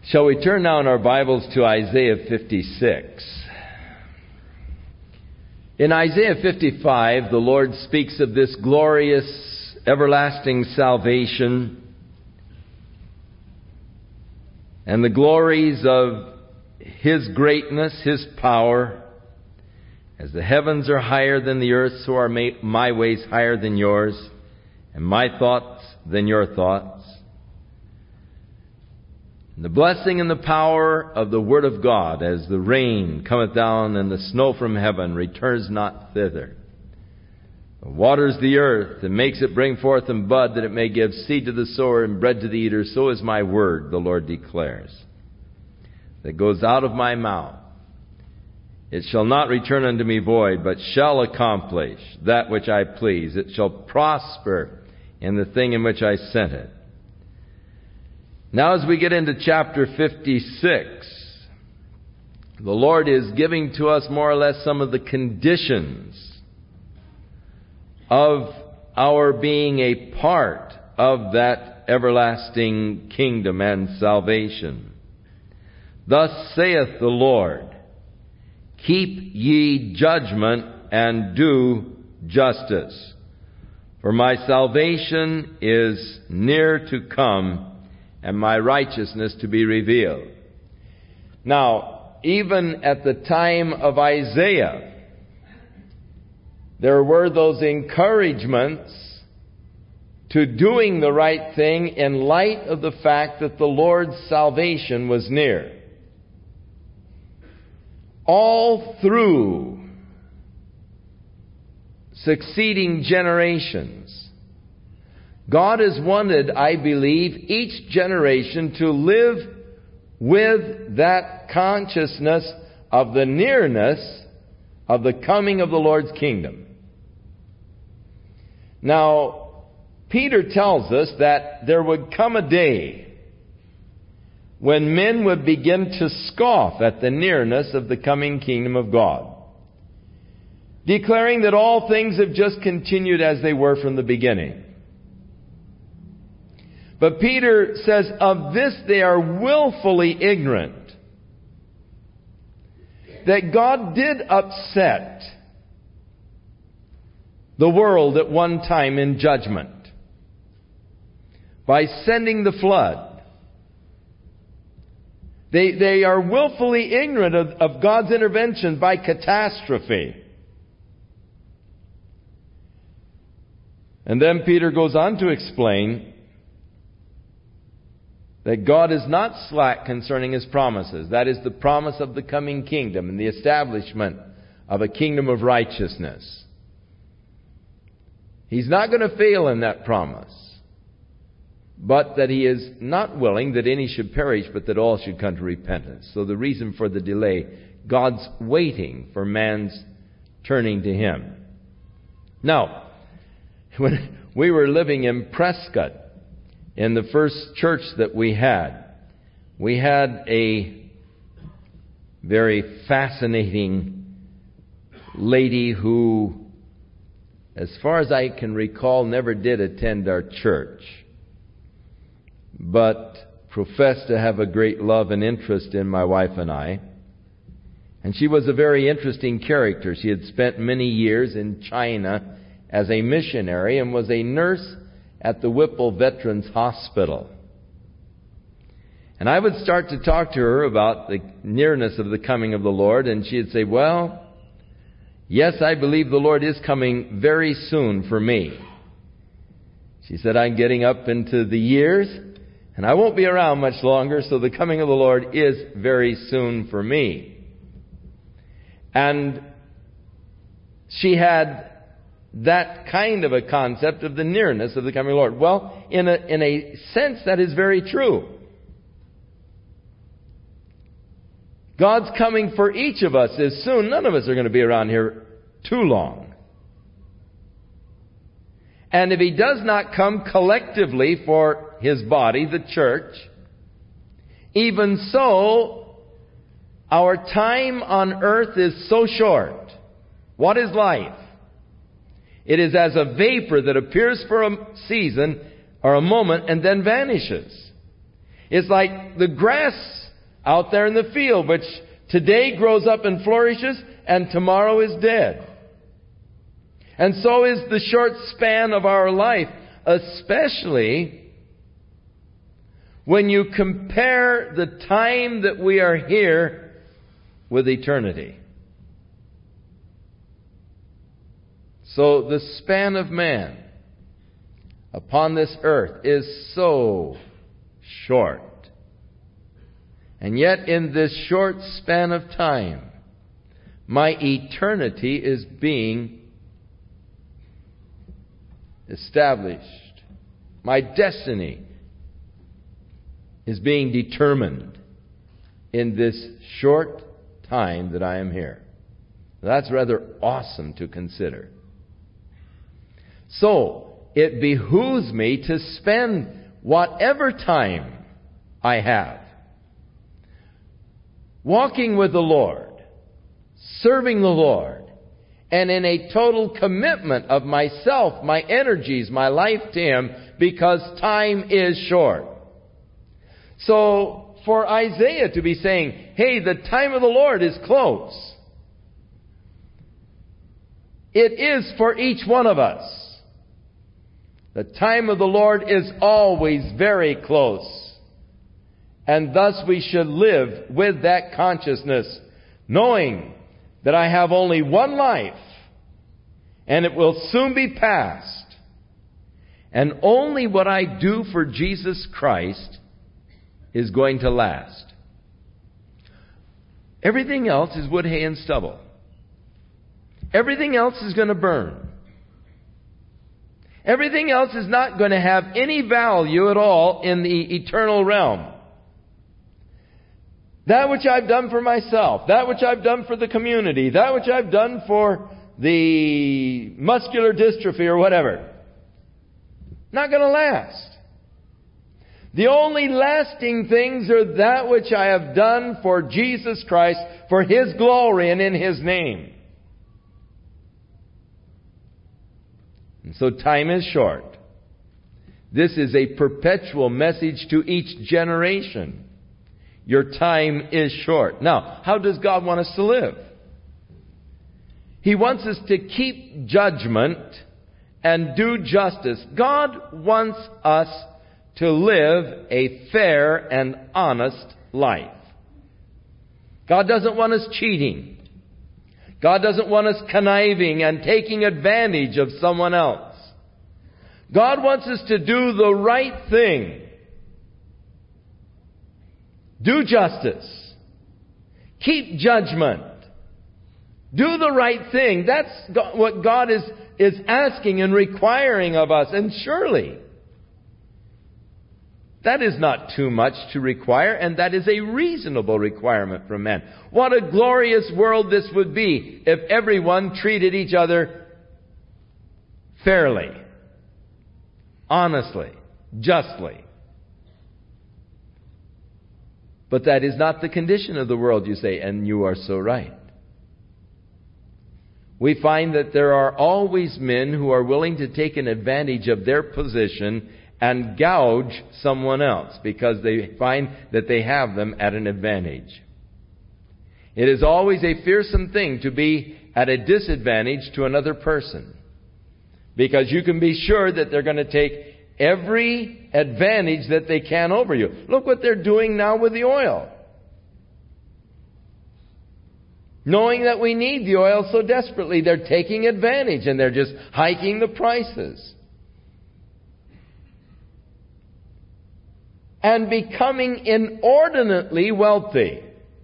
Shall we turn now in our Bibles to Isaiah 56? In Isaiah 55, the Lord speaks of this glorious, everlasting salvation and the glories of His greatness, His power. As the heavens are higher than the earth, so are my ways higher than yours, and my thoughts than your thoughts. The blessing and the power of the Word of God, as the rain cometh down and the snow from heaven, returns not thither. It waters the earth and makes it bring forth and bud, that it may give seed to the sower and bread to the eater. So is my word, the Lord declares, that goes out of my mouth. It shall not return unto me void, but shall accomplish that which I please. It shall prosper in the thing in which I sent it. Now as we get into chapter 56, the Lord is giving to us more or less some of the conditions of our being a part of that everlasting kingdom and salvation. Thus saith the Lord, keep ye judgment and do justice, for my salvation is near to come, and my righteousness to be revealed. Now, even at the time of Isaiah, there were those encouragements to doing the right thing in light of the fact that the Lord's salvation was near. All through succeeding generations, God has wanted, I believe, each generation to live with that consciousness of the nearness of the coming of the Lord's kingdom. Now, Peter tells us that there would come a day when men would begin to scoff at the nearness of the coming kingdom of God, declaring that all things have just continued as they were from the beginning. But Peter says, of this they are willfully ignorant, that God did upset the world at one time in judgment by sending the flood. They are willfully ignorant of God's intervention by catastrophe. And then Peter goes on to explain that God is not slack concerning His promises. That is the promise of the coming kingdom and the establishment of a kingdom of righteousness. He's not going to fail in that promise, but that He is not willing that any should perish, but that all should come to repentance. So the reason for the delay, God's waiting for man's turning to Him. Now, when we were living in Prescott, in the first church that we had a very fascinating lady who, as far as I can recall, never did attend our church, but professed to have a great love and interest in my wife and I. And she was a very interesting character. She had spent many years in China as a missionary and was a nurse at the Whipple Veterans Hospital. And I would start to talk to her about the nearness of the coming of the Lord, and she'd say, well, yes, I believe the Lord is coming very soon for me. She said, I'm getting up into the years, and I won't be around much longer, so the coming of the Lord is very soon for me. And she had that kind of a concept of the nearness of the coming Lord. Well, in a sense, that is very true. God's coming for each of us is soon. None of us are going to be around here too long. And if He does not come collectively for His body, the church, even so, our time on earth is so short. What is life? It is as a vapor that appears for a season or a moment and then vanishes. It's like the grass out there in the field, which today grows up and flourishes, and tomorrow is dead. And so is the short span of our life, especially when you compare the time that we are here with eternity. So the span of man upon this earth is so short. And yet in this short span of time, my eternity is being established. My destiny is being determined in this short time that I am here. That's rather awesome to consider. So, it behooves me to spend whatever time I have walking with the Lord, serving the Lord, and in a total commitment of myself, my energies, my life to Him, because time is short. So, for Isaiah to be saying, hey, the time of the Lord is close, it is for each one of us. The time of the Lord is always very close. And thus we should live with that consciousness, knowing that I have only one life, and it will soon be past. And only what I do for Jesus Christ is going to last. Everything else is wood, hay, and stubble. Everything else is going to burn. Everything else is not going to have any value at all in the eternal realm. That which I've done for myself, that which I've done for the community, that which I've done for the muscular dystrophy or whatever, not going to last. The only lasting things are that which I have done for Jesus Christ, for His glory and in His name. And so time is short. This is a perpetual message to each generation. Your time is short. Now, how does God want us to live? He wants us to keep judgment and do justice. God wants us to live a fair and honest life. God doesn't want us cheating. God doesn't want us conniving and taking advantage of someone else. God wants us to do the right thing. Do justice. Keep judgment. Do the right thing. That's what God is asking and requiring of us. And surely, that is not too much to require, and that is a reasonable requirement from man. What a glorious world this would be if everyone treated each other fairly, honestly, justly. But that is not the condition of the world, you say, and you are so right. We find that there are always men who are willing to take an advantage of their position and gouge someone else because they find that they have them at an advantage. It is always a fearsome thing to be at a disadvantage to another person, because you can be sure that they're going to take every advantage that they can over you. Look what they're doing now with the oil. Knowing that we need the oil so desperately, they're taking advantage and they're just hiking the prices. And becoming inordinately wealthy.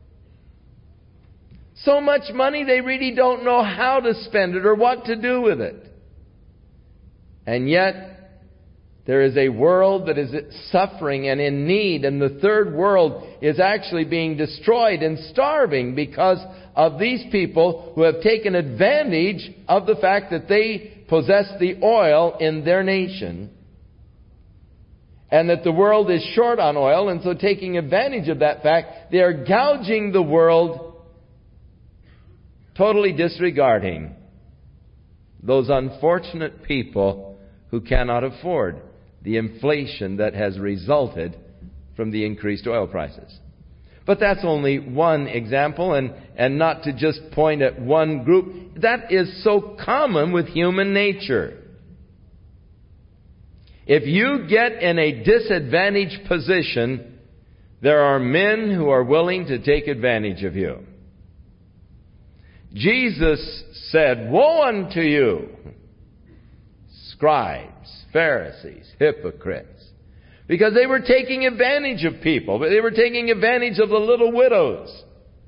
So much money they really don't know how to spend it or what to do with it. And yet, there is a world that is suffering and in need, and the third world is actually being destroyed and starving because of these people who have taken advantage of the fact that they possess the oil in their nation. And that the world is short on oil, and so taking advantage of that fact, they are gouging the world, totally disregarding those unfortunate people who cannot afford the inflation that has resulted from the increased oil prices. But that's only one example, and not to just point at one group. That is so common with human nature. If you get in a disadvantaged position, there are men who are willing to take advantage of you. Jesus said, "Woe unto you, scribes, Pharisees, hypocrites," because they were taking advantage of people. They were taking advantage of the little widows.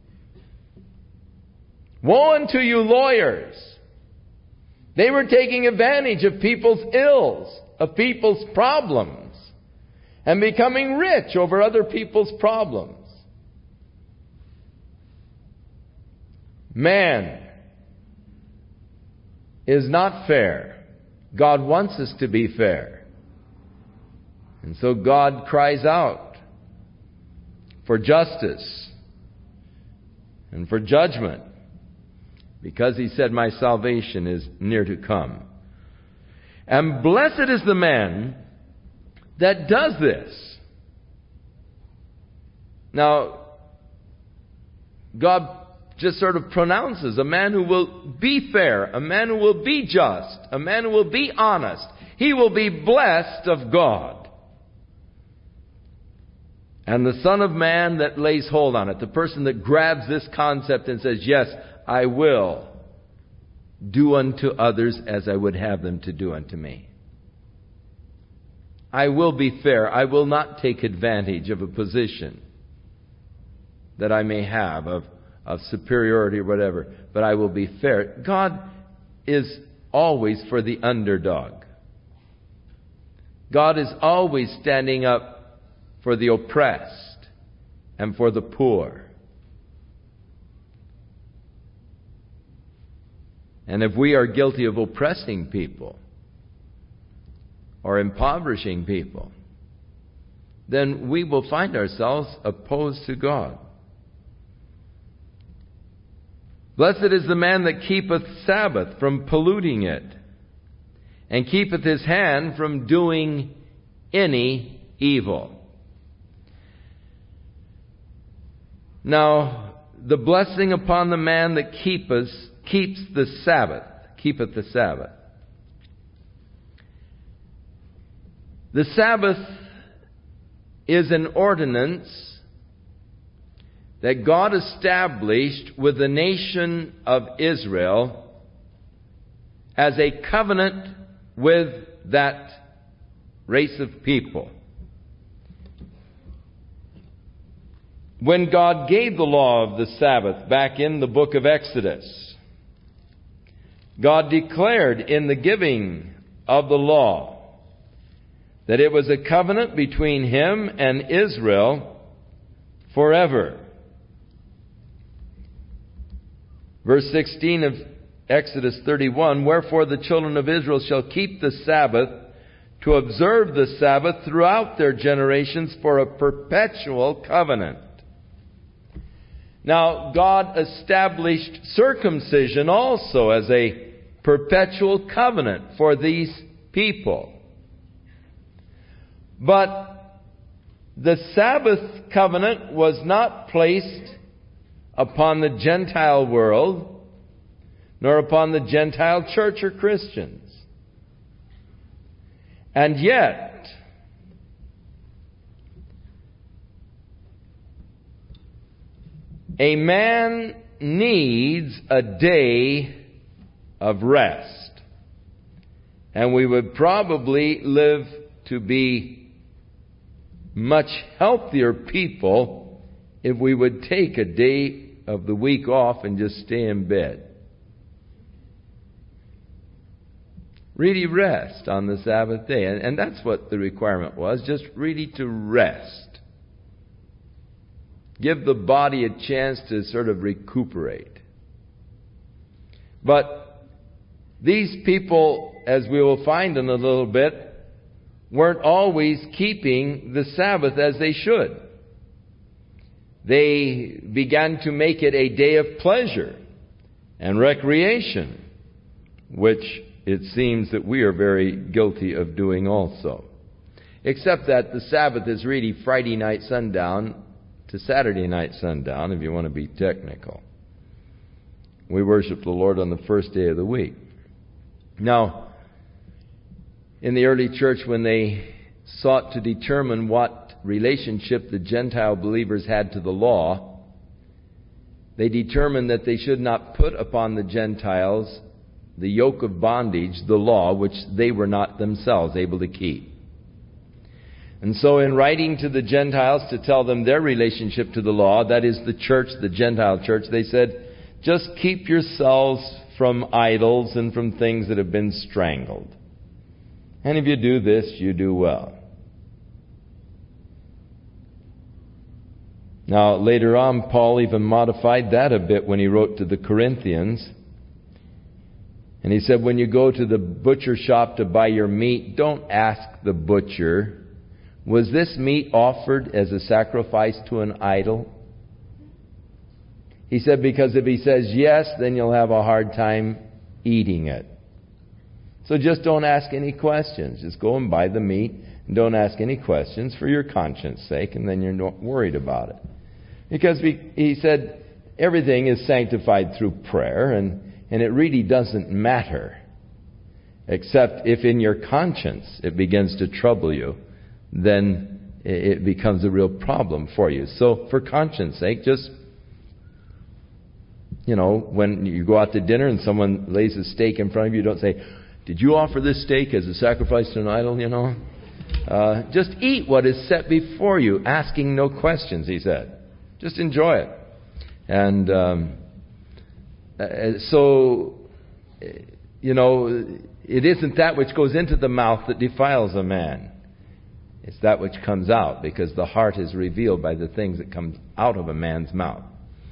"Woe unto you, lawyers." They were taking advantage of people's ills, of people's problems, and becoming rich over other people's problems. Man is not fair. God wants us to be fair. And so God cries out for justice and for judgment, because He said, "My salvation is near to come." And blessed is the man that does this. Now, God just sort of pronounces a man who will be fair, a man who will be just, a man who will be honest. He will be blessed of God. And the Son of Man that lays hold on it, the person that grabs this concept and says, "Yes, I will do unto others as I would have them to do unto me. I will be fair. I will not take advantage of a position that I may have of superiority or whatever, but I will be fair." God is always for the underdog. God is always standing up for the oppressed and for the poor. And if we are guilty of oppressing people or impoverishing people, then we will find ourselves opposed to God. Blessed is the man that keepeth Sabbath from polluting it, and keepeth his hand from doing any evil. Now, the blessing upon the man that keepeth the Sabbath. The Sabbath is an ordinance that God established with the nation of Israel as a covenant with that race of people. When God gave the law of the Sabbath back in the book of Exodus, God declared in the giving of the law that it was a covenant between Him and Israel forever. Verse 16 of Exodus 31, "Wherefore the children of Israel shall keep the Sabbath, to observe the Sabbath throughout their generations for a perpetual covenant." Now, God established circumcision also as a perpetual covenant for these people. But the Sabbath covenant was not placed upon the Gentile world, nor upon the Gentile church or Christians. And yet, a man needs a day of rest. And we would probably live to be much healthier people if we would take a day of the week off and just stay in bed. Really rest on the Sabbath day. And that's what the requirement was, just really to rest. Give the body a chance to sort of recuperate. But these people, as we will find in a little bit, weren't always keeping the Sabbath as they should. They began to make it a day of pleasure and recreation, which it seems that we are very guilty of doing also. Except that the Sabbath is really Friday night sundown to Saturday night sundown, if you want to be technical. We worship the Lord on the first day of the week. Now, in the early church, when they sought to determine what relationship the Gentile believers had to the law, they determined that they should not put upon the Gentiles the yoke of bondage, the law, which they were not themselves able to keep. And so in writing to the Gentiles to tell them their relationship to the law, that is the church, the Gentile church, they said, just keep yourselves from idols and from things that have been strangled. And if you do this, you do well. Now, later on, Paul even modified that a bit when he wrote to the Corinthians. And he said, when you go to the butcher shop to buy your meat, don't ask the butcher, was this meat offered as a sacrifice to an idol? He said, because if he says yes, then you'll have a hard time eating it. So just don't ask any questions. Just go and buy the meat and don't ask any questions for your conscience sake, and then you're not worried about it. Because he said everything is sanctified through prayer, and it really doesn't matter. Except if in your conscience it begins to trouble you, then it becomes a real problem for you. So for conscience sake, just, when you go out to dinner and someone lays a steak in front of you, don't say, did you offer this steak as a sacrifice to an idol, Just eat what is set before you, asking no questions, he said. Just enjoy it. And so, it isn't that which goes into the mouth that defiles a man. It's that which comes out, because the heart is revealed by the things that come out of a man's mouth.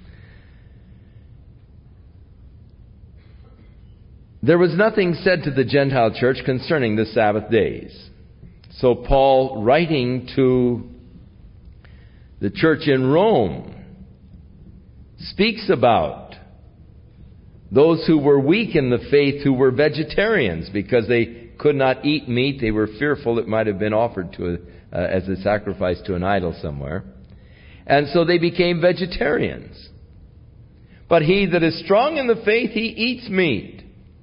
There was nothing said to the Gentile church concerning the Sabbath days. So Paul, writing to the church in Rome, speaks about those who were weak in the faith, who were vegetarians, because they could not eat meat. They were fearful it might have been offered as a sacrifice to an idol somewhere. And so they became vegetarians. But he that is strong in the faith, he eats meat.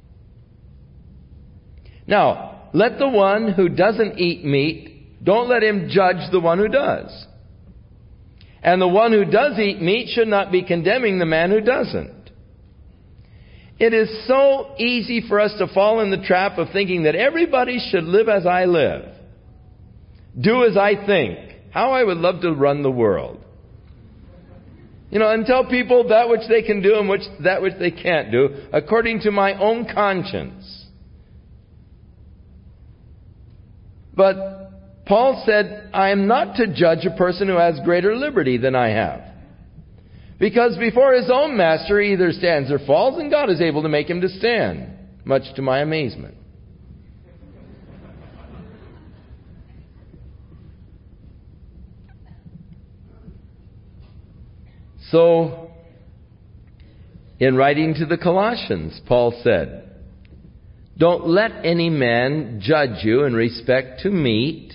Now, let the one who doesn't eat meat, don't let him judge the one who does. And the one who does eat meat should not be condemning the man who doesn't. It is so easy for us to fall in the trap of thinking that everybody should live as I live. Do as I think. How I would love to run the world. And tell people that which they can do and that which they can't do, according to my own conscience. But Paul said, I am not to judge a person who has greater liberty than I have. Because before his own master he either stands or falls, and God is able to make him to stand, much to my amazement. So, in writing to the Colossians, Paul said, don't let any man judge you in respect to meat,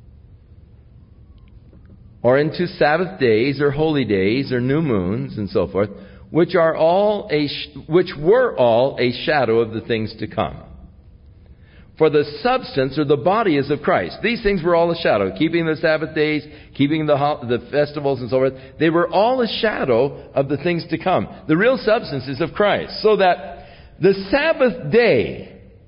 or into Sabbath days, or holy days, or new moons, and so forth, which were all a shadow of the things to come. For the substance, or the body, is of Christ. These things were all a shadow. Keeping the Sabbath days, keeping the festivals, and so forth. They were all a shadow of the things to come. The real substance is of Christ. So that the Sabbath day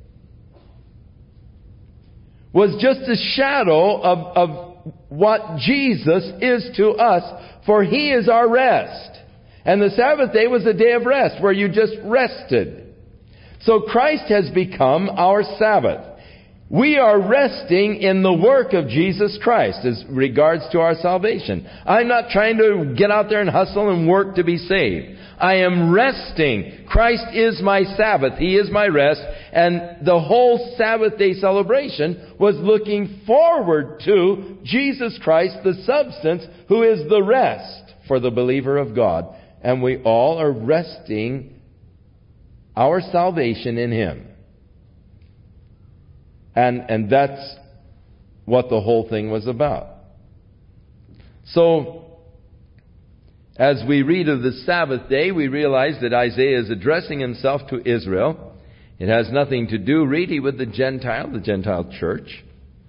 was just a shadow of what Jesus is to us, for He is our rest. And the Sabbath day was a day of rest, where you just rested. So Christ has become our Sabbath. We are resting in the work of Jesus Christ as regards to our salvation. I'm not trying to get out there and hustle and work to be saved. I am resting. Christ is my Sabbath. He is my rest. And the whole Sabbath day celebration was looking forward to Jesus Christ, the substance, who is the rest for the believer of God. And we all are resting our salvation in Him. And that's what the whole thing was about. So, as we read of the Sabbath day, we realize that Isaiah is addressing himself to Israel. It has nothing to do really with the Gentile church.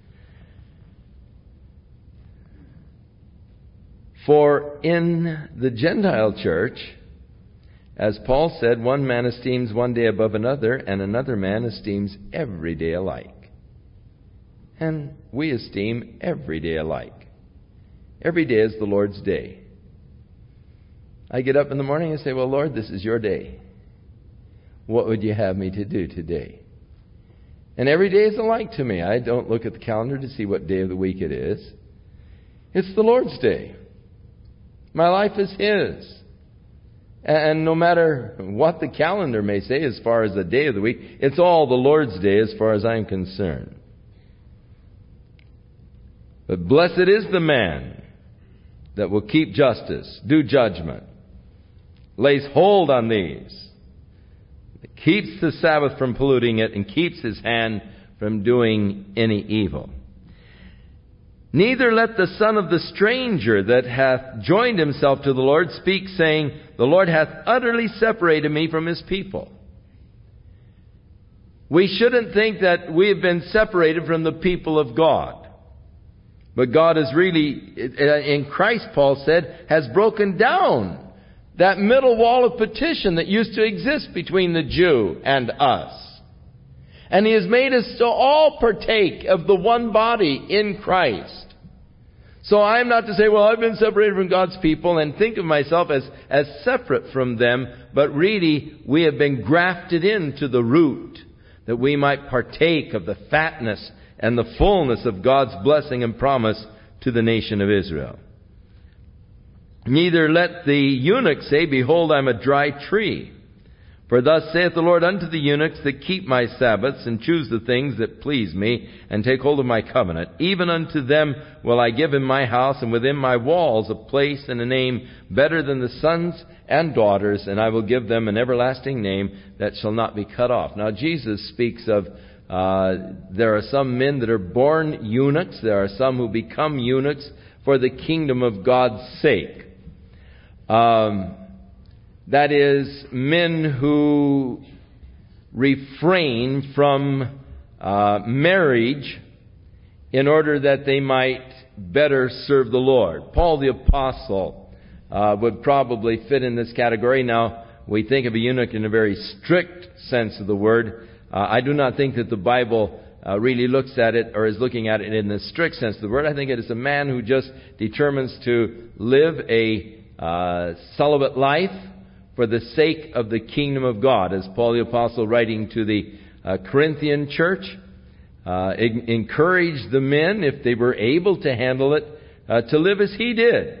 For in the Gentile church, as Paul said, one man esteems one day above another, and another man esteems every day alike. And we esteem every day alike. Every day is the Lord's day. I get up in the morning and say, well, Lord, this is your day. What would you have me to do today? And every day is alike to me. I don't look at the calendar to see what day of the week it is. It's the Lord's day. My life is His. And no matter what the calendar may say as far as the day of the week, it's all the Lord's day as far as I'm concerned. But blessed is the man that will keep justice, do judgment, lays hold on these, keeps the Sabbath from polluting it, and keeps his hand from doing any evil. Neither let the son of the stranger that hath joined himself to the Lord speak, saying, the Lord hath utterly separated me from His people. We shouldn't think that we have been separated from the people of God. But God is really, in Christ, Paul said, has broken down that middle wall of partition that used to exist between the Jew and us. And He has made us to all partake of the one body in Christ. So I'm not to say, well, I've been separated from God's people and think of myself as separate from them, but really we have been grafted into the root that we might partake of the fatness and the fullness of God's blessing and promise to the nation of Israel. Neither let the eunuch say, behold, I'm a dry tree. For thus saith the Lord unto the eunuchs that keep my Sabbaths, and choose the things that please me, and take hold of my covenant. Even unto them will I give in my house, and within my walls a place and a name better than the sons and daughters, and I will give them an everlasting name that shall not be cut off. Now Jesus speaks of there are some men that are born eunuchs. There are some who become eunuchs for the kingdom of God's sake. That is, men who refrain from marriage in order that they might better serve the Lord. Paul the Apostle would probably fit in this category. Now, we think of a eunuch in a very strict sense of the word. I do not think that the Bible really looks at it or is looking at it in the strict sense of the word. I think it is a man who just determines to live a celibate life for the sake of the kingdom of God. As Paul the Apostle, writing to the Corinthian church, encouraged the men, if they were able to handle it, to live as he did,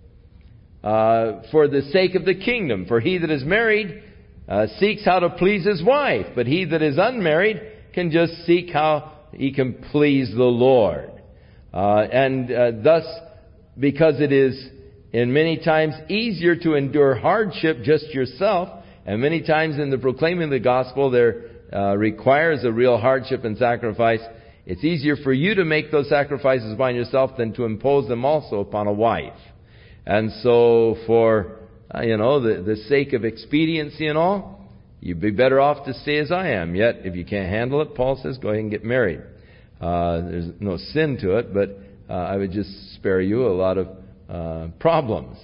for the sake of the kingdom. For he that is married seeks how to please his wife, but he that is unmarried can just seek how he can please the Lord. Thus, because it is in many times easier to endure hardship just yourself, and many times in the proclaiming of the gospel there requires a real hardship and sacrifice. It's easier for you to make those sacrifices by yourself than to impose them also upon a wife. And so for the sake of expediency and all, you'd be better off to stay as I am. Yet if you can't handle it, Paul says, go ahead and get married. There's no sin to it, but I would just spare you a lot of problems.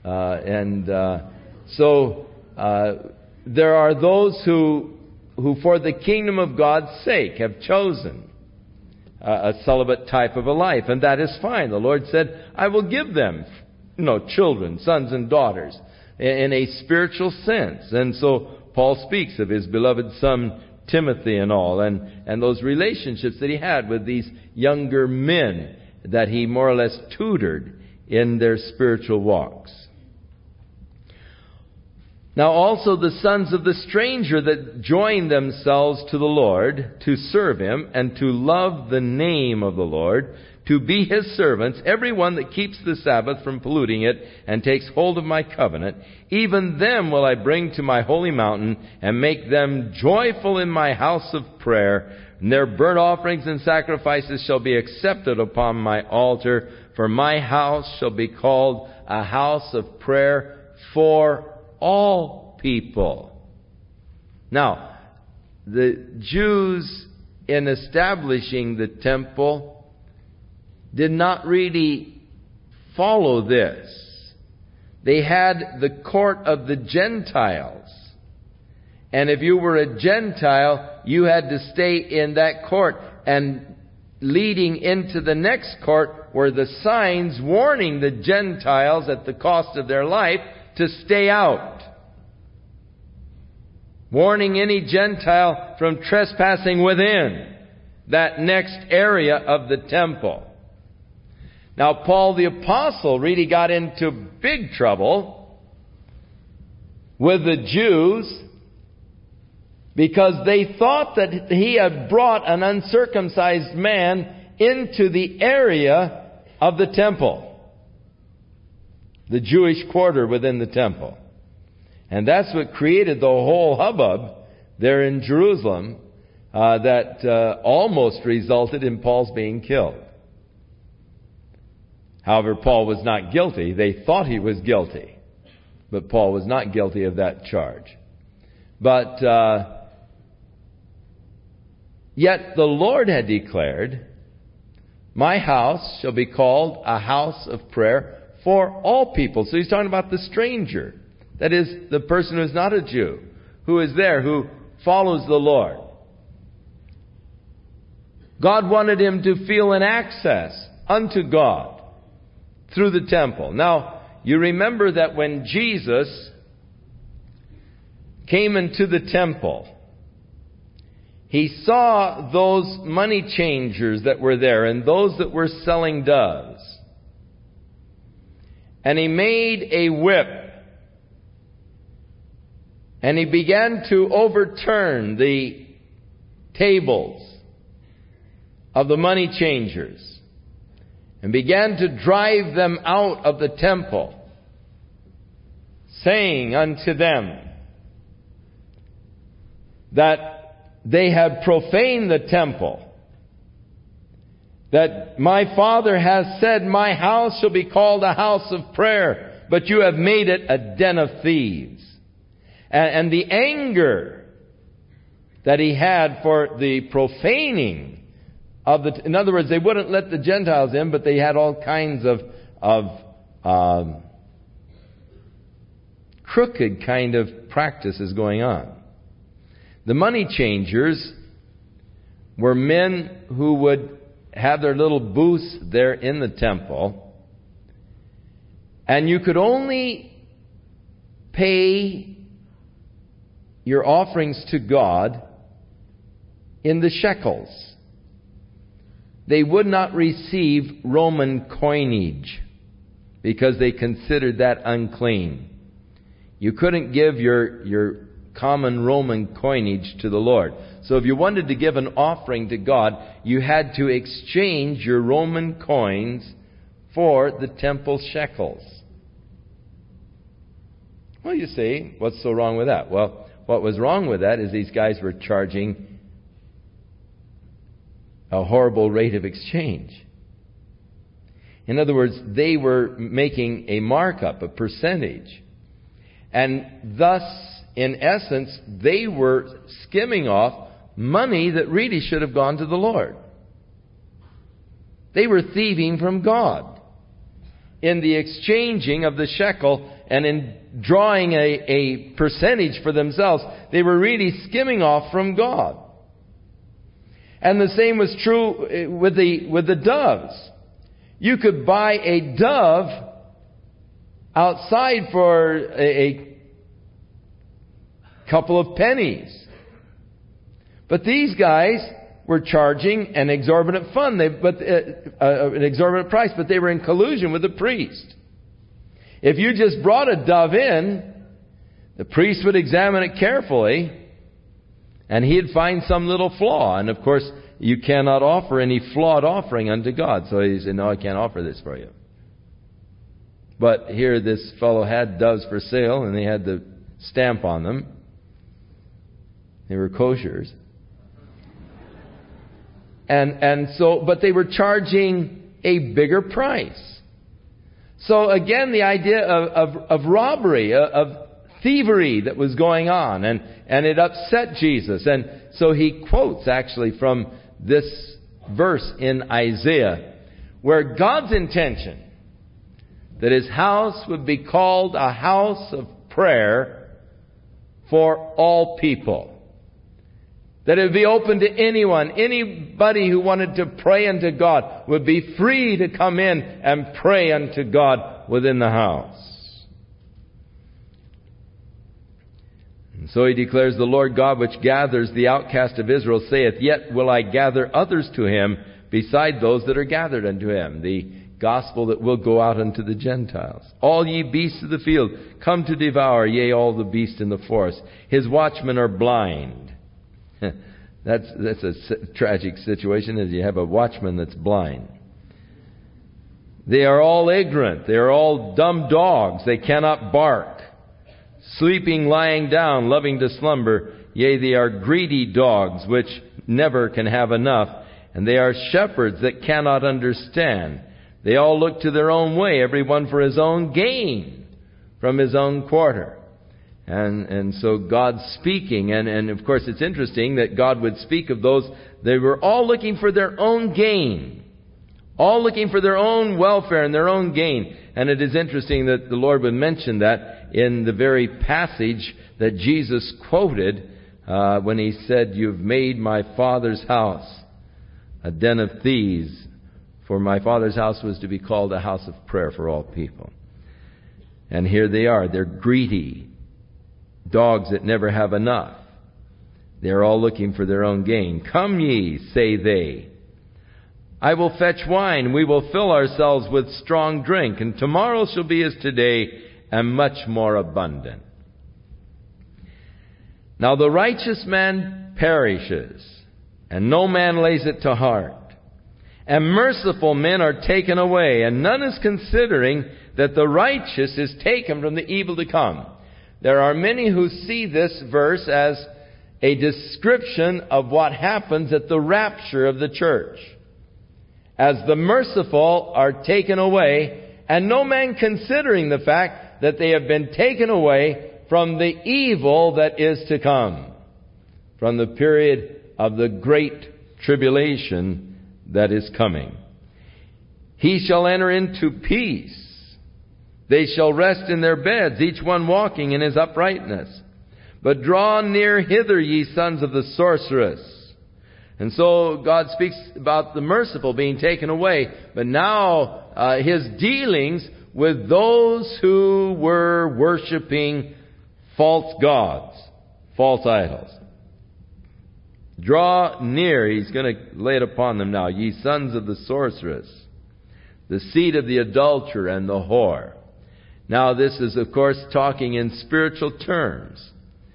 So there are those who for the kingdom of God's sake have chosen a celibate type of a life, and that is fine. The Lord said, I will give them children, sons and daughters, in a spiritual sense. And so Paul speaks of his beloved son Timothy and all, and those relationships that he had with these younger men that he more or less tutored in their spiritual walks. Now also the sons of the stranger that join themselves to the Lord to serve Him and to love the name of the Lord, to be His servants, every one that keeps the Sabbath from polluting it and takes hold of my covenant, even them will I bring to my holy mountain and make them joyful in my house of prayer. And their burnt offerings and sacrifices shall be accepted upon my altar, for my house shall be called a house of prayer for all people. Now, the Jews, in establishing the temple, did not really follow this. They had the court of the Gentiles. And if you were a Gentile, you had to stay in that court. And leading into the next court were the signs warning the Gentiles at the cost of their life to stay out. Warning any Gentile from trespassing within that next area of the temple. Now, Paul the Apostle really got into big trouble with the Jews because they thought that he had brought an uncircumcised man into the area of the temple, the Jewish quarter within the temple. And that's what created the whole hubbub there in Jerusalem that almost resulted in Paul's being killed. However, Paul was not guilty. They thought he was guilty. But Paul was not guilty of that charge. But yet the Lord had declared, my house shall be called a house of prayer for all people. So he's talking about the stranger. That is, the person who is not a Jew, who is there, who follows the Lord. God wanted him to feel an access unto God through the temple. Now, you remember that when Jesus came into the temple, he saw those money changers that were there and those that were selling doves. And he made a whip. And he began to overturn the tables of the money changers and began to drive them out of the temple, saying unto them that they had profaned the temple, that my Father has said, my house shall be called a house of prayer, but you have made it a den of thieves. And the anger that he had for the profaning of the... In other words, they wouldn't let the Gentiles in, but they had all kinds of crooked kind of practices going on. The money changers were men who would have their little booths there in the temple, and you could only pay your offerings to God in the shekels. They would not receive Roman coinage because they considered that unclean. You couldn't give your common Roman coinage to the Lord. So if you wanted to give an offering to God, you had to exchange your Roman coins for the temple shekels. Well, you say, what's so wrong with that? Well, what was wrong with that is these guys were charging a horrible rate of exchange. In other words, they were making a markup, a percentage. And thus, in essence, they were skimming off money that really should have gone to the Lord. They were thieving from God in the exchanging of the shekel and in drawing a percentage for themselves. They were really skimming off from God. And the same was true with the doves. You could buy a dove outside for a couple of pennies. But these guys were charging an exorbitant an exorbitant price, but they were in collusion with the priest. If you just brought a dove in, the priest would examine it carefully, and he'd find some little flaw. And of course, you cannot offer any flawed offering unto God. So he said, no, I can't offer this for you. But here this fellow had doves for sale, and they had the stamp on them. They were koshers. But they were charging a bigger price. So again, the idea of robbery, of thievery that was going on, and it upset Jesus. And so he quotes actually from this verse in Isaiah, where God's intention that His house would be called a house of prayer for all people. That it would be open to anyone. Anybody who wanted to pray unto God would be free to come in and pray unto God within the house. And so he declares, the Lord God which gathers the outcast of Israel saith, yet will I gather others to Him beside those that are gathered unto Him. The gospel that will go out unto the Gentiles. All ye beasts of the field, come to devour, yea, all the beasts in the forest. His watchmen are blind. That's a tragic situation, as you have a watchman that's blind. They are all ignorant. They are all dumb dogs. They cannot bark. Sleeping, lying down, loving to slumber. Yea, they are greedy dogs, which never can have enough. And they are shepherds that cannot understand. They all look to their own way, every one for his own gain, from his own quarter. And so God's speaking, and of course it's interesting that God would speak of those. They were all looking for their own gain. All looking for their own welfare and their own gain. And it is interesting that the Lord would mention that in the very passage that Jesus quoted when He said, you've made my Father's house a den of thieves. For my Father's house was to be called a house of prayer for all people. And here they are. They're greedy. Dogs that never have enough. They're all looking for their own gain. Come ye, say they. I will fetch wine. We will fill ourselves with strong drink. And tomorrow shall be as today, and much more abundant. Now the righteous man perishes, and no man lays it to heart. And merciful men are taken away, and none is considering that the righteous is taken from the evil to come. There are many who see this verse as a description of what happens at the rapture of the church. As the merciful are taken away, and no man considering the fact that they have been taken away from the evil that is to come, from the period of the great tribulation that is coming. He shall enter into peace. They shall rest in their beds, each one walking in his uprightness. But draw near hither, ye sons of the sorceress. And so God speaks about the merciful being taken away. But now His dealings with those who were worshiping false gods, false idols. Draw near, He's going to lay it upon them now, ye sons of the sorceress, the seed of the adulterer and the whore. Now this is, of course, talking in spiritual terms.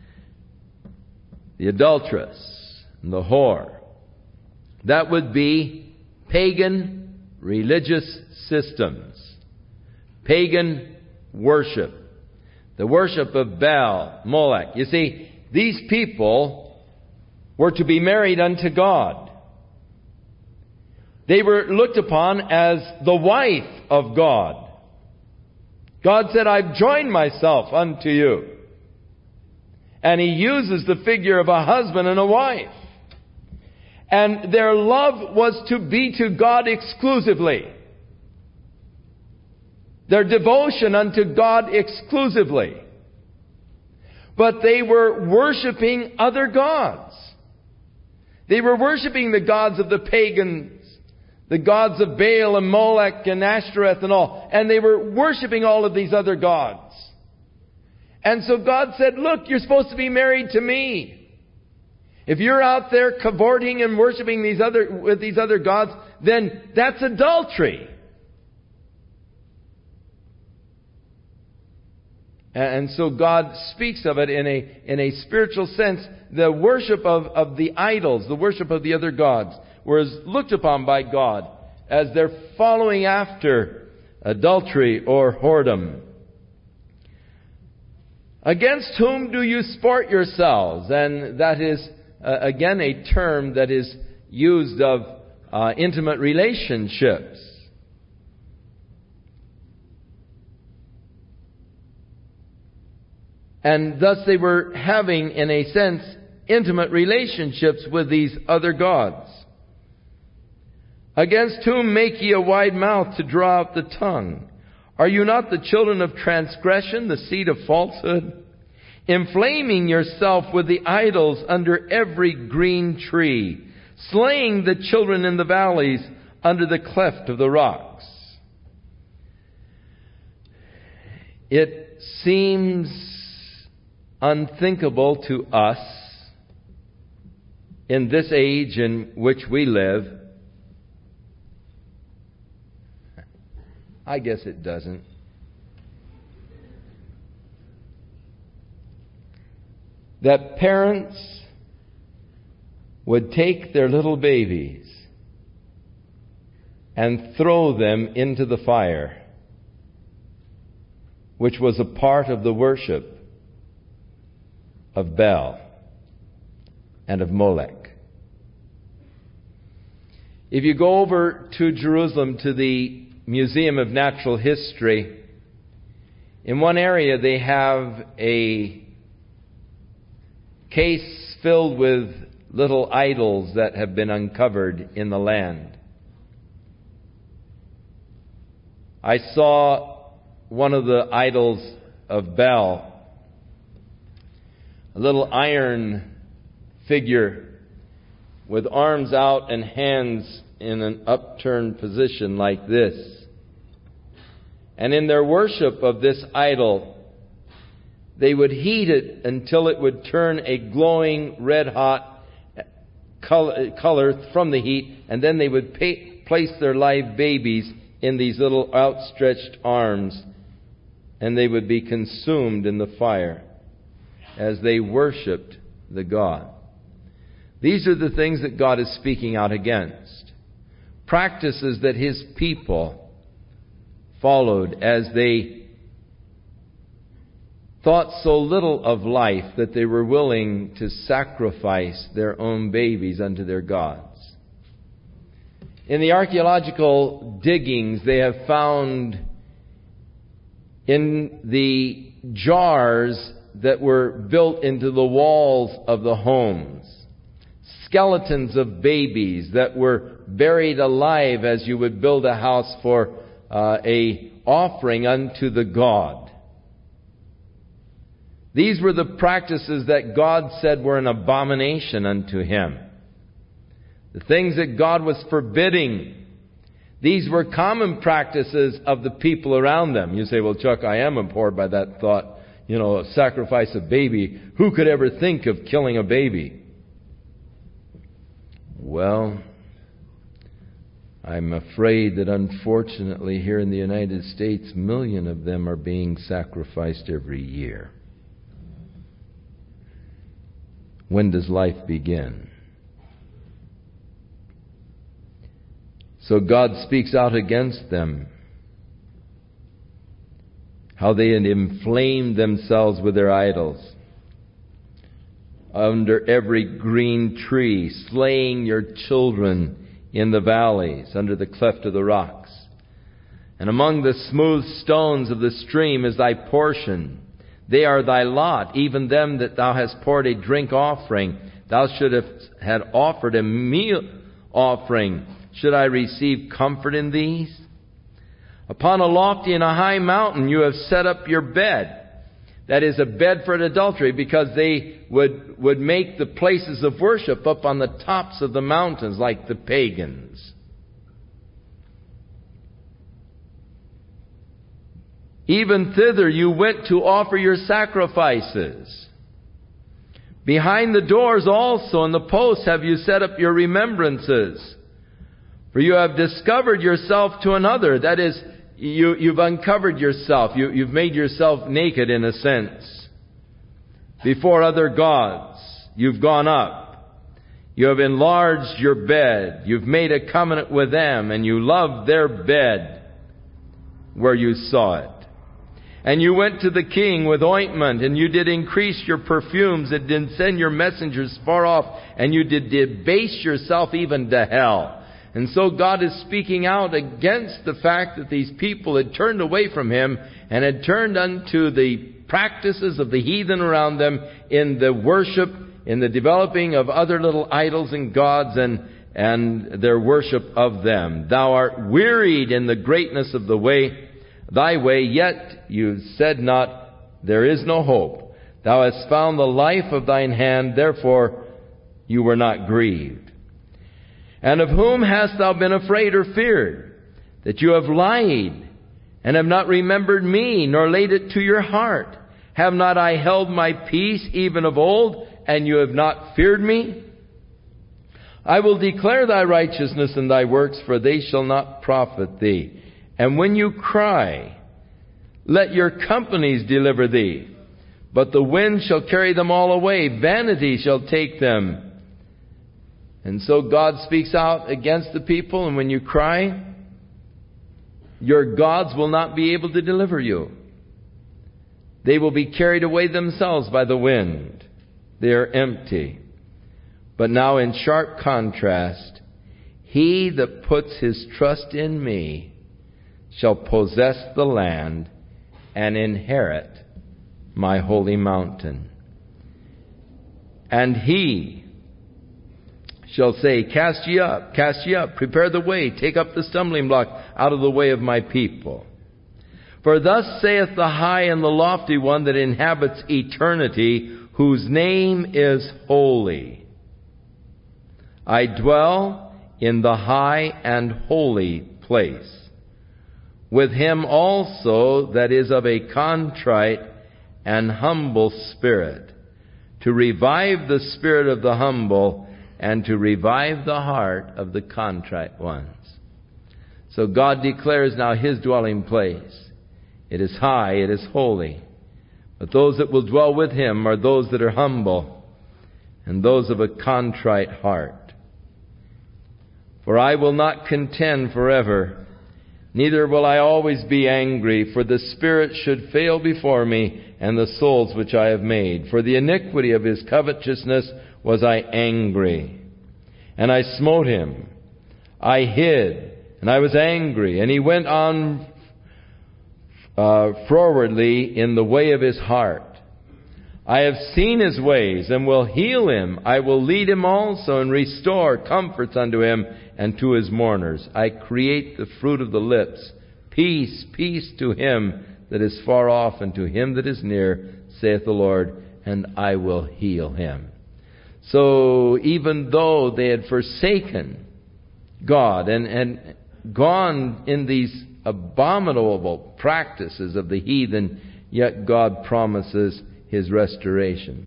The adulteress and the whore. That would be pagan religious systems. Pagan worship. The worship of Baal, Molech. You see, these people were to be married unto God. They were looked upon as the wife of God. God said, I've joined myself unto you. And He uses the figure of a husband and a wife. And their love was to be to God exclusively. Their devotion unto God exclusively. But they were worshiping other gods. They were worshiping the gods of the pagans, the gods of Baal and Molech and Ashtoreth and all. And they were worshiping all of these other gods. And so God said, look, you're supposed to be married to me. If you're out there cavorting and worshiping with these other gods, then that's adultery. And so God speaks of it in a spiritual sense, the worship of the idols, the worship of the other gods. was looked upon by God as they're following after adultery or whoredom. Against whom do you sport yourselves? And that is, again, a term that is used of intimate relationships. And thus they were having, in a sense, intimate relationships with these other gods. Against whom make ye a wide mouth to draw out the tongue? Are you not the children of transgression, the seed of falsehood? Inflaming yourself with the idols under every green tree, slaying the children in the valleys under the cleft of the rocks. It seems unthinkable to us in this age in which we live. I guess it doesn't. That parents would take their little babies and throw them into the fire, which was a part of the worship of Baal and of Molech. If you go over to Jerusalem to the Museum of Natural History, in one area they have a case filled with little idols that have been uncovered in the land. I saw one of the idols of Baal, a little iron figure with arms out and hands in an upturned position like this. And in their worship of this idol, they would heat it until it would turn a glowing red-hot color from the heat, and then they would place their live babies in these little outstretched arms, and they would be consumed in the fire as they worshipped the god. These are the things that God is speaking out against. Practices that His people followed as they thought so little of life that they were willing to sacrifice their own babies unto their gods. In the archaeological diggings, they have found in the jars that were built into the walls of the homes skeletons of babies that were buried alive as you would build a house for a offering unto the god. These were the practices that God said were an abomination unto Him. The things that God was forbidding. These were common practices of the people around them. You say, well, Chuck, I am abhorred by that thought. Sacrifice a baby. Who could ever think of killing a baby? Well, I'm afraid that unfortunately here in the United States, 1 million of them are being sacrificed every year. When does life begin? So God speaks out against them. How they had inflamed themselves with their idols. Under every green tree, slaying your children in the valleys, under the cleft of the rocks. And among the smooth stones of the stream is thy portion. They are thy lot, even them that thou hast poured a drink offering. Thou should have had offered a meal offering. Should I receive comfort in these? Upon a lofty and a high mountain you have set up your bed. That is a bed for adultery, because they would make the places of worship up on the tops of the mountains like the pagans. Even thither you went to offer your sacrifices. Behind the doors also and the posts have you set up your remembrances. For you have discovered yourself to another. That is, you've uncovered yourself. You've made yourself naked in a sense. Before other gods, you've gone up. You have enlarged your bed. You've made a covenant with them, and you loved their bed where you saw it. And you went to the king with ointment, and you did increase your perfumes, and did send your messengers far off, and you did debase yourself even to hell. And so God is speaking out against the fact that these people had turned away from Him and had turned unto the practices of the heathen around them in the worship, in the developing of other little idols and gods and their worship of them. Thou art wearied in the greatness of the way, thy way, yet you said not, there is no hope. Thou hast found the life of thine hand, therefore you were not grieved. And of whom hast thou been afraid or feared? That you have lied, and have not remembered me, nor laid it to your heart. Have not I held my peace even of old, and you have not feared me? I will declare thy righteousness and thy works, for they shall not profit thee. And when you cry, let your companies deliver thee. But the wind shall carry them all away. Vanity shall take them. And so God speaks out against the people, and when you cry, your gods will not be able to deliver you. They will be carried away themselves by the wind. They are empty. But now in sharp contrast, he that puts his trust in me shall possess the land and inherit my holy mountain. And he shall say, cast ye up, prepare the way, take up the stumbling block out of the way of my people. For thus saith the high and the lofty one that inhabits eternity, whose name is holy. I dwell in the high and holy place, with him also that is of a contrite and humble spirit, to revive the spirit of the humble, and to revive the heart of the contrite ones. So God declares now His dwelling place. It is high, it is holy. But those that will dwell with Him are those that are humble and those of a contrite heart. For I will not contend forever, neither will I always be angry, for the spirit should fail before me, and the souls which I have made. For the iniquity of his covetousness was I angry, and I smote him. I hid, and I was angry, and he went on forwardly in the way of his heart. I have seen his ways, and will heal him. I will lead him also, and restore comforts unto him and to his mourners. I create the fruit of the lips. Peace, peace to him that is far off, and to him that is near, saith the Lord, and I will heal him. So even though they had forsaken God and gone in these abominable practices of the heathen, yet God promises His restoration.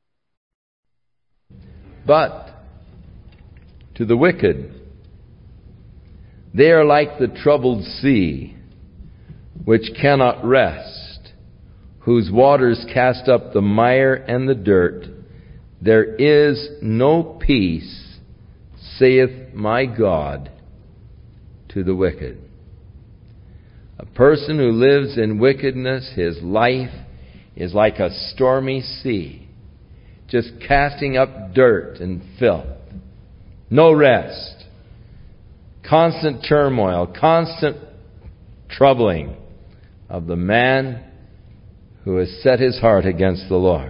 But to the wicked, they are like the troubled sea, which cannot rest, whose waters cast up the mire and the dirt. There is no peace, saith my God, to the wicked. A person who lives in wickedness, his life is like a stormy sea, just casting up dirt and filth. No rest. Constant turmoil, constant troubling of the man who has set his heart against the Lord.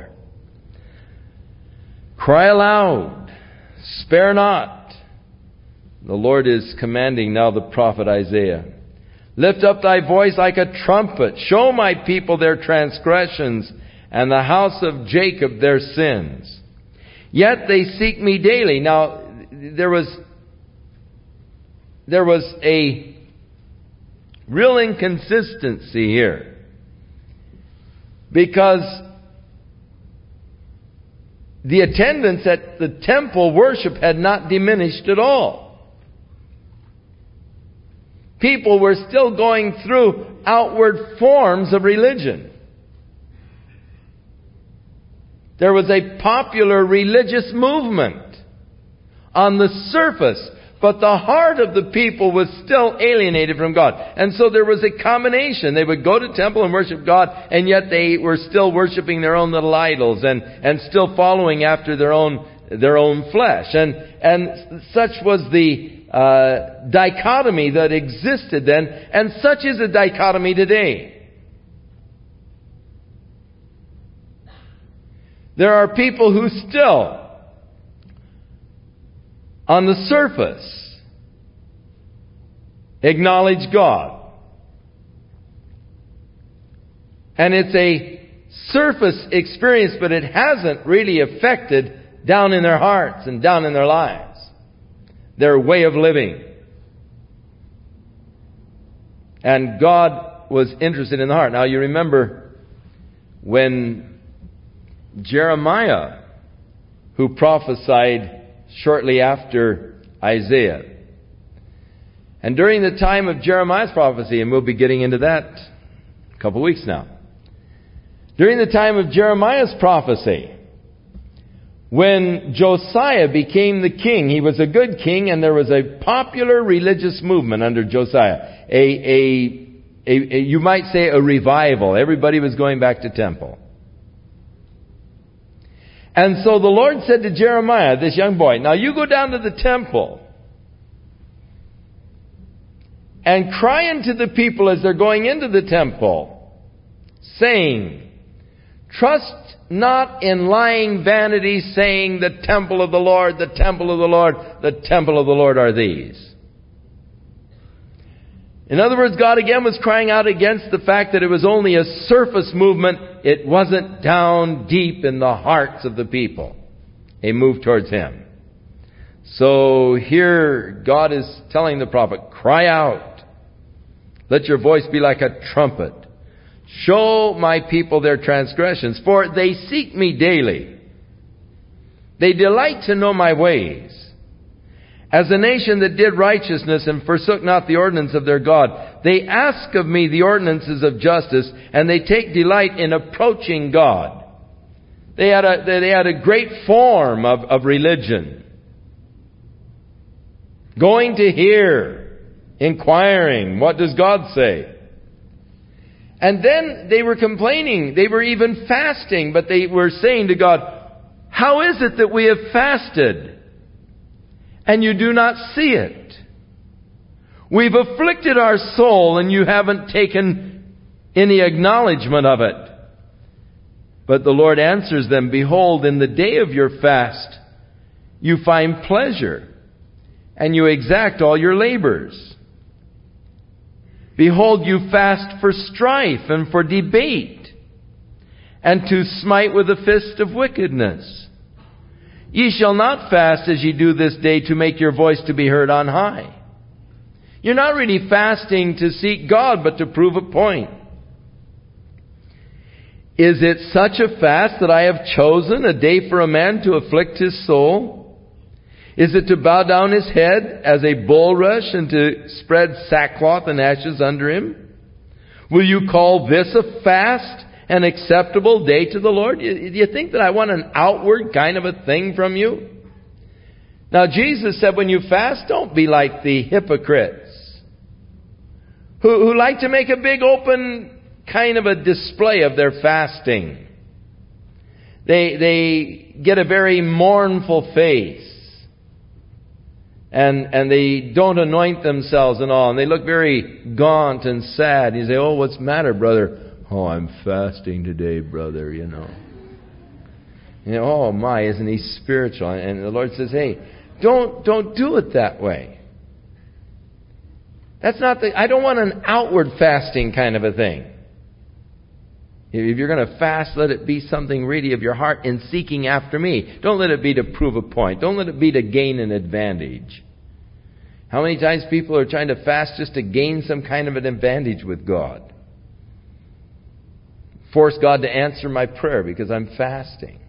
Cry aloud, spare not. The Lord is commanding now the prophet Isaiah. Lift up thy voice like a trumpet. Show my people their transgressions, and the house of Jacob their sins. Yet they seek me daily. Now, there was a real inconsistency here. Because the attendance at the temple worship had not diminished at all. People were still going through outward forms of religion. There was a popular religious movement on the surface. But the heart of the people was still alienated from God. And so there was a combination. They would go to temple and worship God, and yet they were still worshiping their own little idols and still following after their own flesh. And such was the dichotomy that existed then, and such is a dichotomy today. There are people who still, on the surface, acknowledge God. And it's a surface experience, but it hasn't really affected down in their hearts and down in their lives, their way of living. And God was interested in the heart. Now you remember when Jeremiah, who prophesied shortly after Isaiah. And during the time of Jeremiah's prophecy, and we'll be getting into that a couple weeks now. During the time of Jeremiah's prophecy, when Josiah became the king, he was a good king, and there was a popular religious movement under Josiah. You might say a revival. Everybody was going back to temple. And so the Lord said to Jeremiah, this young boy, now you go down to the temple and cry unto the people as they're going into the temple, saying, trust not in lying vanity, saying, the temple of the Lord, the temple of the Lord, the temple of the Lord are these. In other words, God again was crying out against the fact that it was only a surface movement. It wasn't down deep in the hearts of the people, a move towards Him. So here God is telling the prophet, cry out. Let your voice be like a trumpet. Show my people their transgressions, for they seek me daily. They delight to know my ways. As a nation that did righteousness and forsook not the ordinance of their God, they ask of me the ordinances of justice, and they take delight in approaching God. They had a great form of religion. Going to hear, inquiring, what does God say? And then they were complaining. They were even fasting, but they were saying to God, how is it that we have fasted and you do not see it? We've afflicted our soul, and you haven't taken any acknowledgement of it. But the Lord answers them, behold, in the day of your fast, you find pleasure, and you exact all your labors. Behold, you fast for strife and for debate, and to smite with the fist of wickedness. Ye shall not fast as ye do this day to make your voice to be heard on high. You're not really fasting to seek God, but to prove a point. Is it such a fast that I have chosen, a day for a man to afflict his soul? Is it to bow down his head as a bulrush and to spread sackcloth and ashes under him? Will you call this a fast, an acceptable day to the Lord? Do you think that I want an outward kind of a thing from you? Now Jesus said when you fast, don't be like the hypocrites who like to make a big open kind of a display of their fasting. They get a very mournful face. And they don't anoint themselves and all. And they look very gaunt and sad. You say, oh, what's the matter, brother? Oh, I'm fasting today, brother, you know. Oh my, isn't he spiritual? And the Lord says, hey, don't do it that way. That's not I don't want an outward fasting kind of a thing. If you're going to fast, let it be something really of your heart in seeking after me. Don't let it be to prove a point. Don't let it be to gain an advantage. How many times people are trying to fast just to gain some kind of an advantage with God? Force God to answer my prayer because I'm fasting.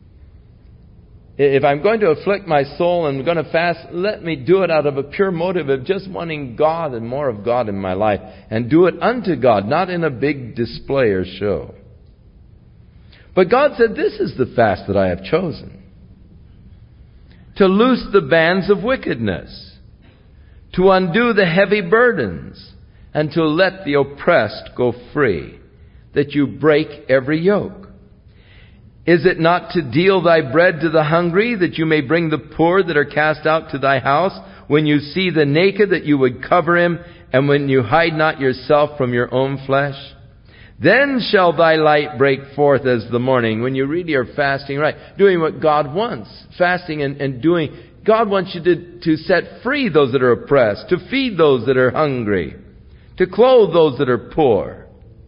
If I'm going to afflict my soul and I'm going to fast, let me do it out of a pure motive of just wanting God and more of God in my life. And do it unto God, not in a big display or show. But God said, this is the fast that I have chosen. to loose the bands of wickedness, to undo the heavy burdens, and to let the oppressed go free, that you break every yoke? Is it not to deal thy bread to the hungry, that you may bring the poor that are cast out to thy house? When you see the naked, that you would cover him, and when you hide not yourself from your own flesh? Then shall thy light break forth as the morning. When you really are fasting, right, doing what God wants, fasting and doing, God wants you to set free those that are oppressed, to feed those that are hungry, to clothe those that are poor.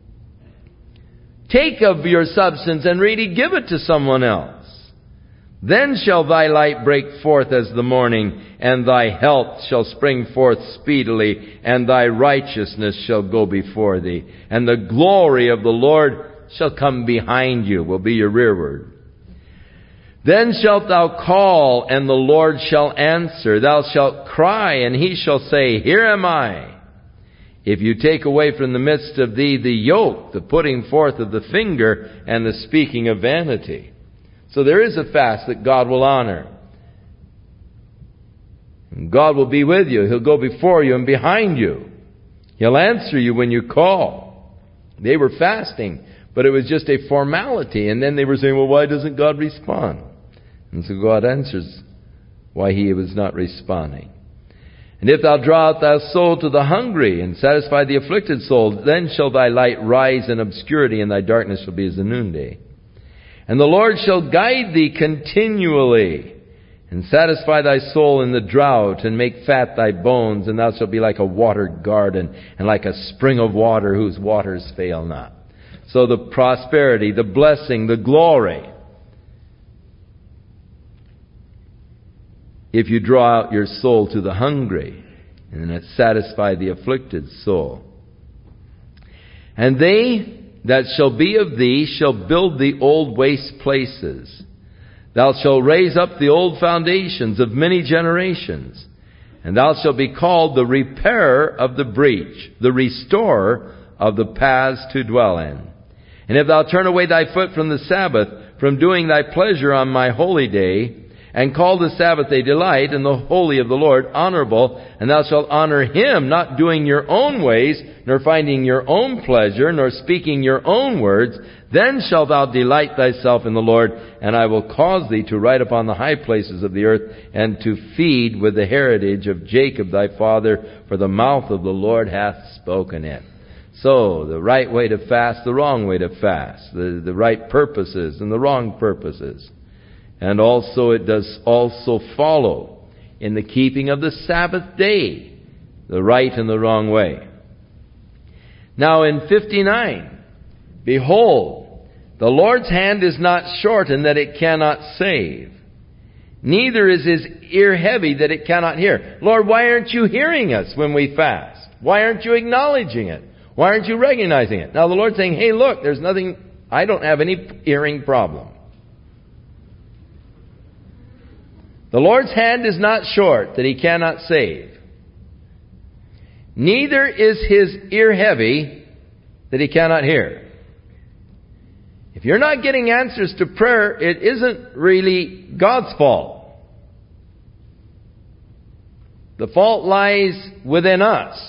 Take of your substance and really give it to someone else. Then shall thy light break forth as the morning, and thy health shall spring forth speedily, and thy righteousness shall go before thee. And the glory of the Lord shall come behind you, will be your rearward. Then shalt thou call, and the Lord shall answer. Thou shalt cry, and he shall say, Here am I. If you take away from the midst of thee the yoke, the putting forth of the finger, and the speaking of vanity. So there is a fast that God will honor. And God will be with you. He'll go before you and behind you. He'll answer you when you call. They were fasting, but it was just a formality. And then they were saying, well, why doesn't God respond? And so God answers why He was not responding. And if thou draw out thy soul to the hungry and satisfy the afflicted soul, then shall thy light rise in obscurity, and thy darkness shall be as the noonday. And the Lord shall guide thee continually, and satisfy thy soul in the drought, and make fat thy bones, and thou shalt be like a watered garden, and like a spring of water whose waters fail not. So the prosperity, the blessing, the glory. If you draw out your soul to the hungry, and it satisfy the afflicted soul. And they that shall be of thee shall build the old waste places. Thou shalt raise up the old foundations of many generations. And thou shalt be called the repairer of the breach, the restorer of the paths to dwell in. And if thou turn away thy foot from the Sabbath, from doing thy pleasure on my holy day, and call the Sabbath a delight, and the holy of the Lord honorable, and thou shalt honor Him, not doing your own ways, nor finding your own pleasure, nor speaking your own words, then shalt thou delight thyself in the Lord, and I will cause thee to ride upon the high places of the earth, and to feed with the heritage of Jacob thy father, for the mouth of the Lord hath spoken it. So, the right way to fast, the wrong way to fast, the right purposes and the wrong purposes. And also it does also follow in the keeping of the Sabbath day, the right and the wrong way. Now in 59, behold, the Lord's hand is not shortened that it cannot save, neither is His ear heavy that it cannot hear. Lord, why aren't you hearing us when we fast? Why aren't you acknowledging it? Why aren't you recognizing it? Now the Lord's saying, hey, look, there's nothing, I don't have any hearing problem. The Lord's hand is not short that He cannot save. Neither is His ear heavy that He cannot hear. If you're not getting answers to prayer, it isn't really God's fault. The fault lies within us.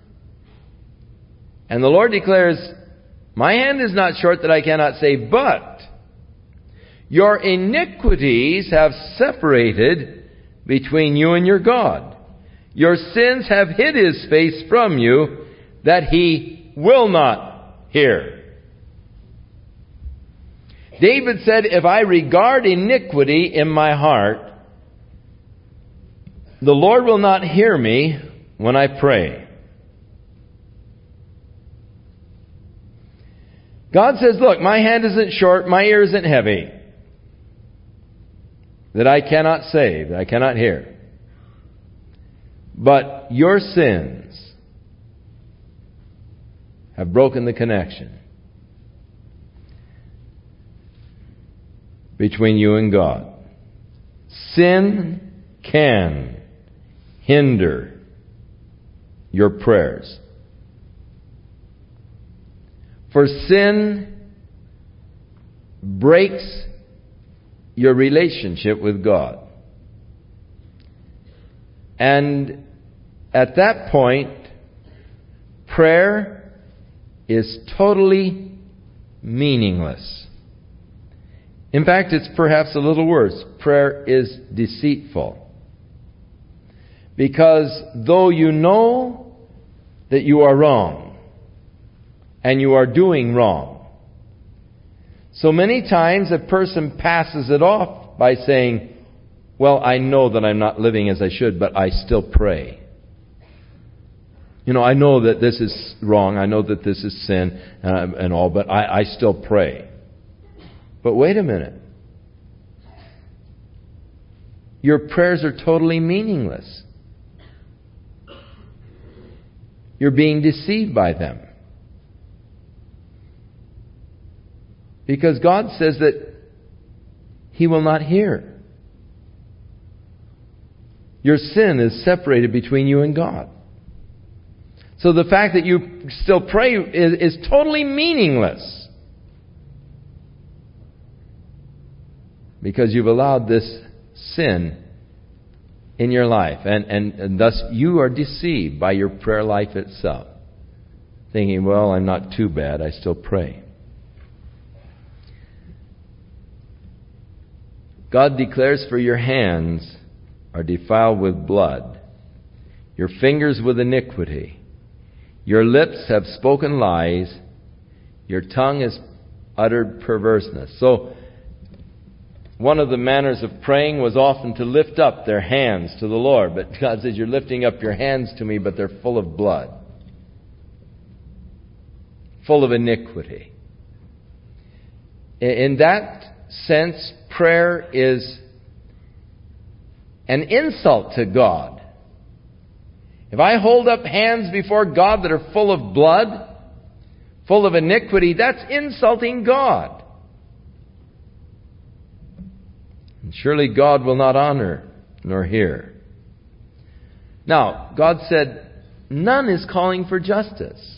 And the Lord declares, my hand is not short that I cannot save, but your iniquities have separated between you and your God. Your sins have hid His face from you, that He will not hear. David said, if I regard iniquity in my heart, the Lord will not hear me when I pray. God says, look, my hand isn't short, my ear isn't heavy, that I cannot save, that I cannot hear. But your sins have broken the connection between you and God. Sin can hinder your prayers. For sin breaks your relationship with God. And at that point, prayer is totally meaningless. In fact, it's perhaps a little worse. Prayer is deceitful. Because though you know that you are wrong, and you are doing wrong, so many times a person passes it off by saying, well, I know that I'm not living as I should, but I still pray. I know that this is wrong, I know that this is sin and all, but I still pray. But wait a minute. Your prayers are totally meaningless. You're being deceived by them. Because God says that He will not hear. Your sin is separated between you and God. So the fact that you still pray is totally meaningless. Because you've allowed this sin in your life. And thus you are deceived by your prayer life itself. Thinking, well, I'm not too bad, I still pray. God declares, for your hands are defiled with blood, your fingers with iniquity. Your lips have spoken lies, your tongue has uttered perverseness. So, one of the manners of praying was often to lift up their hands to the Lord. But God says, you're lifting up your hands to me, but they're full of blood. Full of iniquity. In that sense, prayer is an insult to God. If I hold up hands before God that are full of blood, full of iniquity, that's insulting God. And surely God will not honor nor hear. Now, God said, none is calling for justice.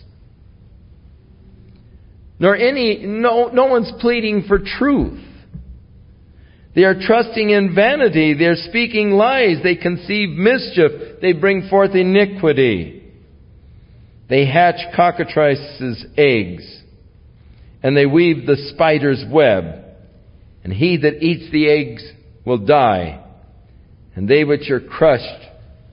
No one's pleading for truth. They are trusting in vanity. They are speaking lies. They conceive mischief. They bring forth iniquity. They hatch cockatrices' eggs. And they weave the spider's web. And he that eats the eggs will die. And they which are crushed,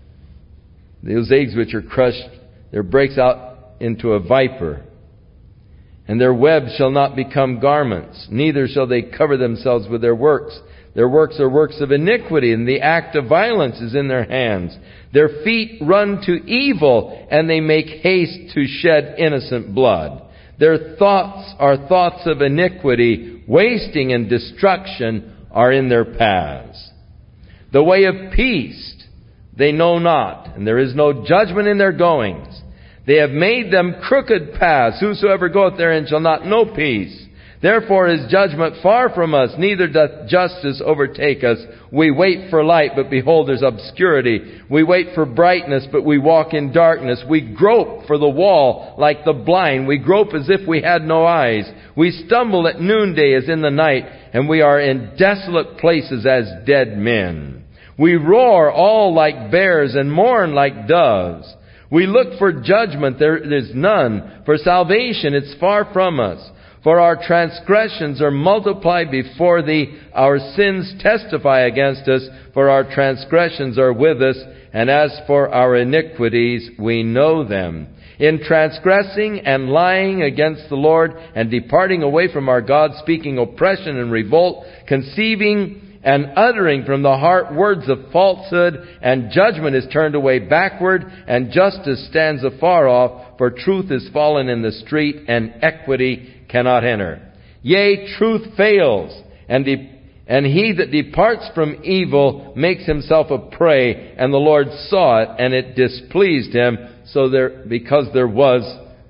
those eggs which are crushed, there breaks out into a viper. And their web shall not become garments, neither shall they cover themselves with their works. Their works are works of iniquity, and the act of violence is in their hands. Their feet run to evil, and they make haste to shed innocent blood. Their thoughts are thoughts of iniquity, wasting and destruction are in their paths. The way of peace they know not, and there is no judgment in their goings. They have made them crooked paths. Whosoever goeth therein shall not know peace. Therefore is judgment far from us, neither doth justice overtake us. We wait for light, but behold, there's obscurity. We wait for brightness, but we walk in darkness. We grope for the wall like the blind. We grope as if we had no eyes. We stumble at noonday as in the night, and we are in desolate places as dead men. We roar all like bears and mourn like doves. We look for judgment, there is none. For salvation, it's far from us. For our transgressions are multiplied before thee. Our sins testify against us. For our transgressions are with us. And as for our iniquities, we know them. In transgressing and lying against the Lord, and departing away from our God, speaking oppression and revolt, conceiving and uttering from the heart words of falsehood, and judgment is turned away backward, and justice stands afar off, for truth is fallen in the street, and equity cannot enter. Yea, truth fails, and he that departs from evil makes himself a prey, and the Lord saw it, and it displeased him, because there was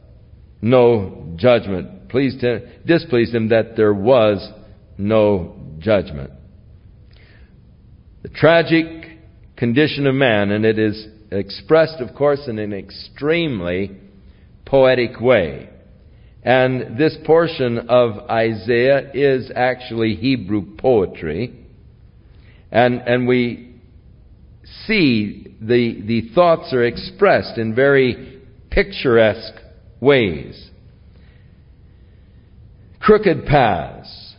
no judgment. Displeased him that there was no judgment. The tragic condition of man, and it is expressed, of course, in an extremely poetic way. And this portion of Isaiah is actually Hebrew poetry. And we see the thoughts are expressed in very picturesque ways. Crooked paths,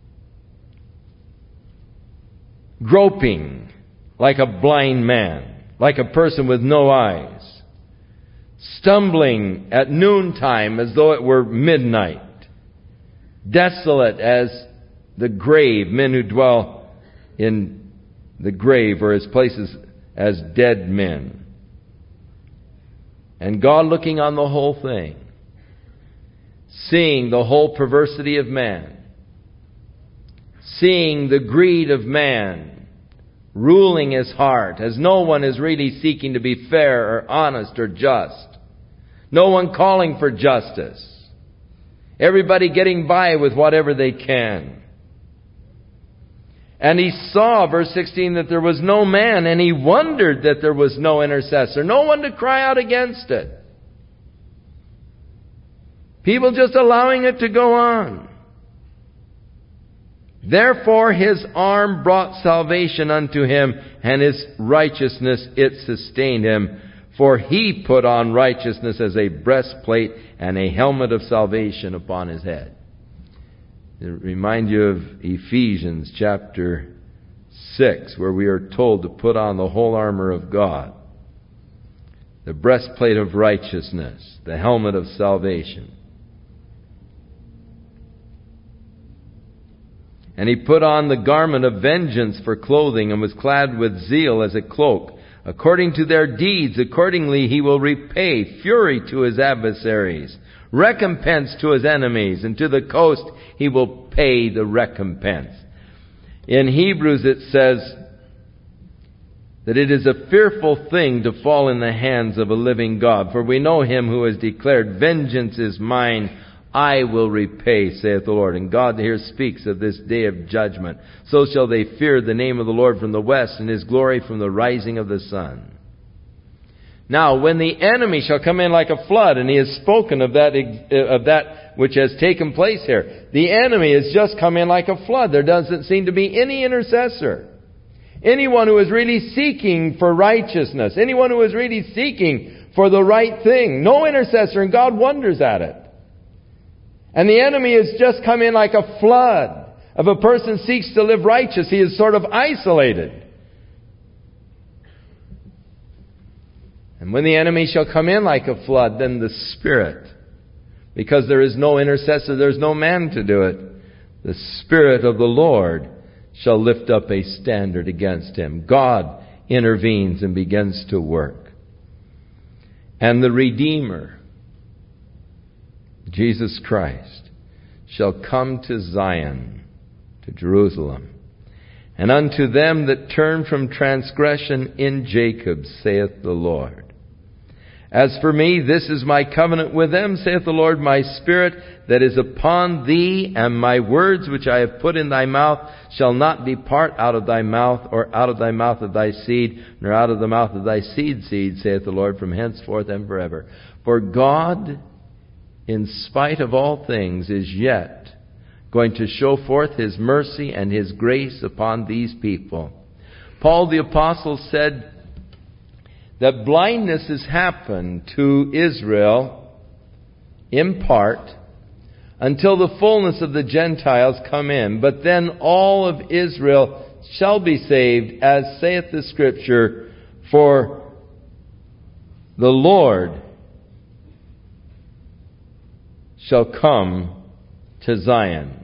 groping like a blind man, like a person with no eyes, stumbling at noontime as though it were midnight, desolate as the grave, men who dwell in the grave or as places as dead men. And God looking on the whole thing, seeing the whole perversity of man, seeing the greed of man ruling his heart, as no one is really seeking to be fair or honest or just. No one calling for justice. Everybody getting by with whatever they can. And he saw, verse 16, that there was no man, and he wondered that there was no intercessor, no one to cry out against it. People just allowing it to go on. Therefore his arm brought salvation unto him, and his righteousness it sustained him. For he put on righteousness as a breastplate and a helmet of salvation upon his head. It reminds you of Ephesians chapter 6, where we are told to put on the whole armor of God, the breastplate of righteousness, the helmet of salvation. And he put on the garment of vengeance for clothing, and was clad with zeal as a cloak. According to their deeds, accordingly he will repay fury to his adversaries, recompense to his enemies, and to the coast he will pay the recompense. In Hebrews it says that it is a fearful thing to fall in the hands of a living God. For we know him who has declared, vengeance is mine, I will repay, saith the Lord. And God here speaks of this day of judgment. So shall they fear the name of the Lord from the west, and his glory from the rising of the sun. Now, when the enemy shall come in like a flood, and he has spoken of that which has taken place here. The enemy has just come in like a flood. There doesn't seem to be any intercessor. Anyone who is really seeking for righteousness. Anyone who is really seeking for the right thing. No intercessor, and God wonders at it. And the enemy has just come in like a flood. If a person seeks to live righteous, he is sort of isolated. And when the enemy shall come in like a flood, then the Spirit, because there is no intercessor, there's no man to do it, the Spirit of the Lord shall lift up a standard against him. God intervenes and begins to work. And the Redeemer, Jesus Christ, shall come to Zion, to Jerusalem. And unto them that turn from transgression in Jacob, saith the Lord. As for me, this is my covenant with them, saith the Lord, my Spirit that is upon thee, and my words which I have put in thy mouth shall not depart out of thy mouth, or out of thy mouth of thy seed, nor out of the mouth of thy seed, saith the Lord, from henceforth and forever. For God, in spite of all things, is yet going to show forth His mercy and His grace upon these people. Paul the Apostle said that blindness has happened to Israel in part until the fullness of the Gentiles come in. But then all of Israel shall be saved, as saith the Scripture, for the Lord shall come to Zion.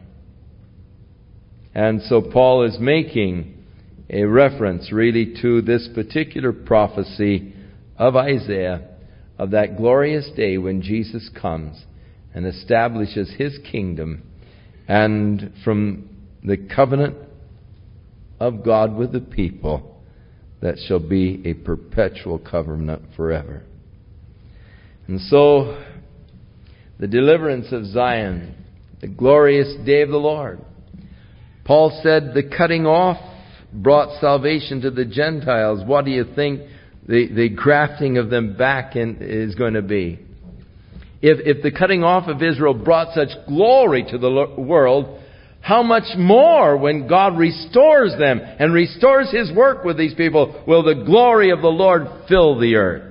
And so Paul is making a reference really to this particular prophecy of Isaiah of that glorious day when Jesus comes and establishes His kingdom, and from the covenant of God with the people that shall be a perpetual covenant forever. And so the deliverance of Zion, the glorious day of the Lord. Paul said the cutting off brought salvation to the Gentiles. What do you think the grafting of them back in is going to be? If the cutting off of Israel brought such glory to the world, how much more when God restores them and restores His work with these people will the glory of the Lord fill the earth.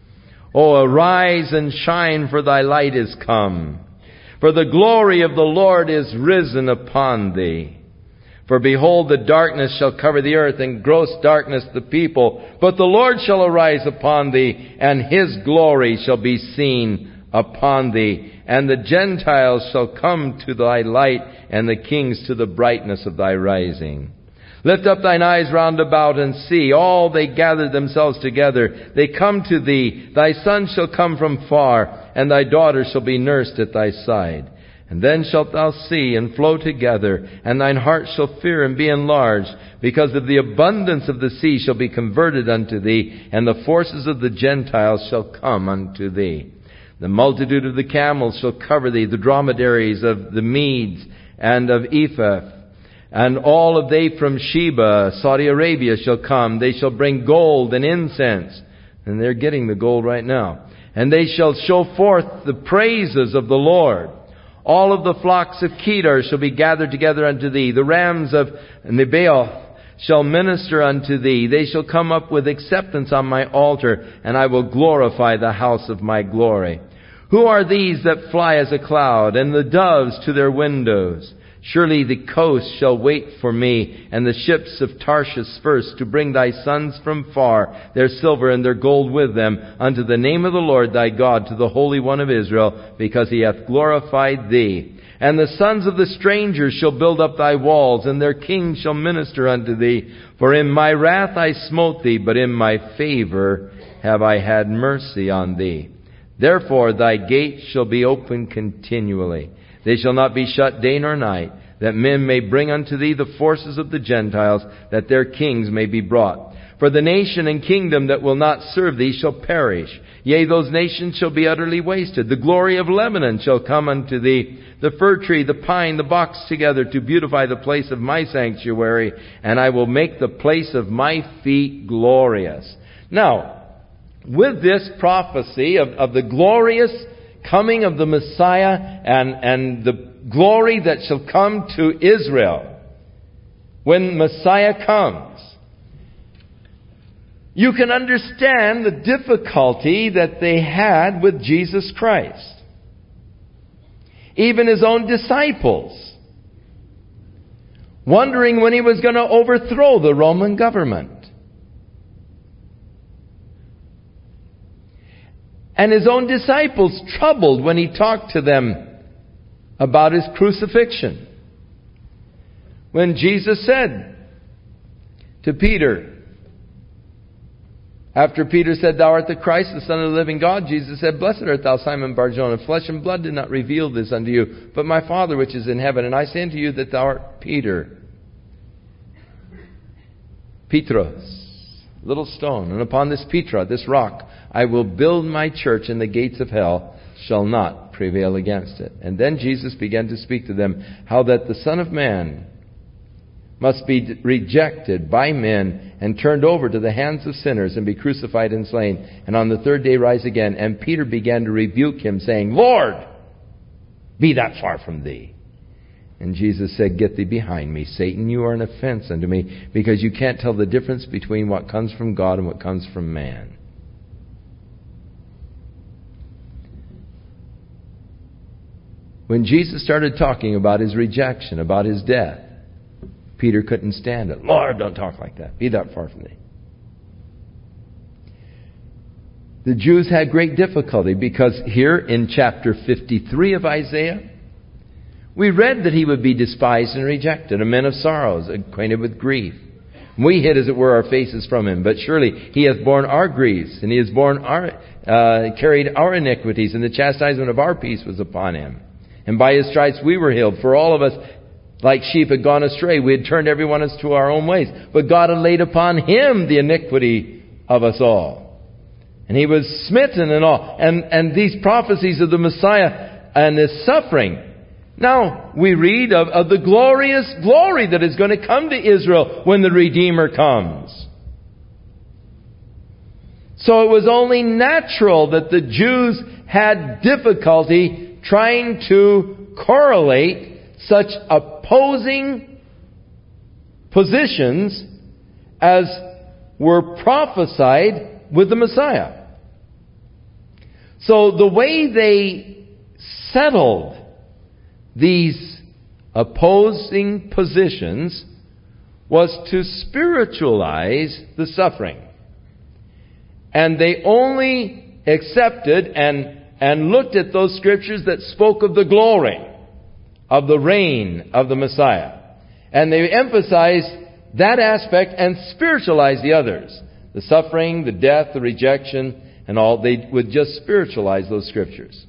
Oh, arise and shine, for thy light is come. For the glory of the Lord is risen upon thee. For behold, the darkness shall cover the earth, and gross darkness the people. But the Lord shall arise upon thee, and His glory shall be seen upon thee. And the Gentiles shall come to thy light, and the kings to the brightness of thy rising. Lift up thine eyes round about and see. All they gather themselves together. They come to thee. Thy son shall come from far, and thy daughter shall be nursed at thy side. And then shalt thou see and flow together, and thine heart shall fear and be enlarged, because of the abundance of the sea shall be converted unto thee, and the forces of the Gentiles shall come unto thee. The multitude of the camels shall cover thee, the dromedaries of the Medes and of Ephah, and all of they from Sheba, Saudi Arabia, shall come. They shall bring gold and incense, and they're getting the gold right now. And they shall show forth the praises of the Lord. All of the flocks of Kedar shall be gathered together unto thee. The rams of Nebaioth shall minister unto thee. They shall come up with acceptance on my altar, and I will glorify the house of my glory. Who are these that fly as a cloud, and the doves to their windows? Surely the coast shall wait for me, and the ships of Tarshish first, to bring thy sons from far, their silver and their gold with them, unto the name of the Lord thy God, to the Holy One of Israel, because He hath glorified thee. And the sons of the strangers shall build up thy walls, and their kings shall minister unto thee. For in my wrath I smote thee, but in my favor have I had mercy on thee. Therefore thy gates shall be open continually. They shall not be shut day nor night, that men may bring unto thee the forces of the Gentiles, that their kings may be brought. For the nation and kingdom that will not serve thee shall perish. Yea, those nations shall be utterly wasted. The glory of Lebanon shall come unto thee, the fir tree, the pine, the box together, to beautify the place of my sanctuary, and I will make the place of my feet glorious. Now, with this prophecy of the glorious coming of the Messiah and the glory that shall come to Israel when Messiah comes, you can understand the difficulty that they had with Jesus Christ. Even His own disciples, wondering when He was going to overthrow the Roman government. And His own disciples troubled when He talked to them about His crucifixion. When Jesus said to Peter, after Peter said, "Thou art the Christ, the Son of the living God," Jesus said, "Blessed art thou, Simon Bar-Jonah. Flesh and blood did not reveal this unto you, but my Father which is in heaven. And I say unto you that thou art Peter, Petros, little stone. And upon this Petra, this rock, I will build my church, and the gates of hell shall not prevail against it." And then Jesus began to speak to them how that the Son of Man must be rejected by men and turned over to the hands of sinners and be crucified and slain, and on the third day rise again. And Peter began to rebuke Him, saying, "Lord, be that far from thee." And Jesus said, "Get thee behind me, Satan. You are an offense unto me, because you can't tell the difference between what comes from God and what comes from man." When Jesus started talking about His rejection, about His death, Peter couldn't stand it. "Lord, don't talk like that. Be that far from thee." The Jews had great difficulty because here in chapter 53 of Isaiah, we read that He would be despised and rejected, a man of sorrows, acquainted with grief. We hid, as it were, our faces from Him, but surely He hath borne our griefs, and He has carried our iniquities, and the chastisement of our peace was upon Him. And by His stripes we were healed. For all of us, like sheep, had gone astray. We had turned every one of us to our own ways. But God had laid upon Him the iniquity of us all. And He was smitten and all. And these prophecies of the Messiah and His suffering. Now, we read of the glorious glory that is going to come to Israel when the Redeemer comes. So it was only natural that the Jews had difficulty trying to correlate such opposing positions as were prophesied with the Messiah. So the way they settled these opposing positions was to spiritualize the suffering. And they only accepted and looked at those scriptures that spoke of the glory, of the reign of the Messiah. And they emphasized that aspect and spiritualized the others. The suffering, the death, the rejection, and all. They would just spiritualize those scriptures.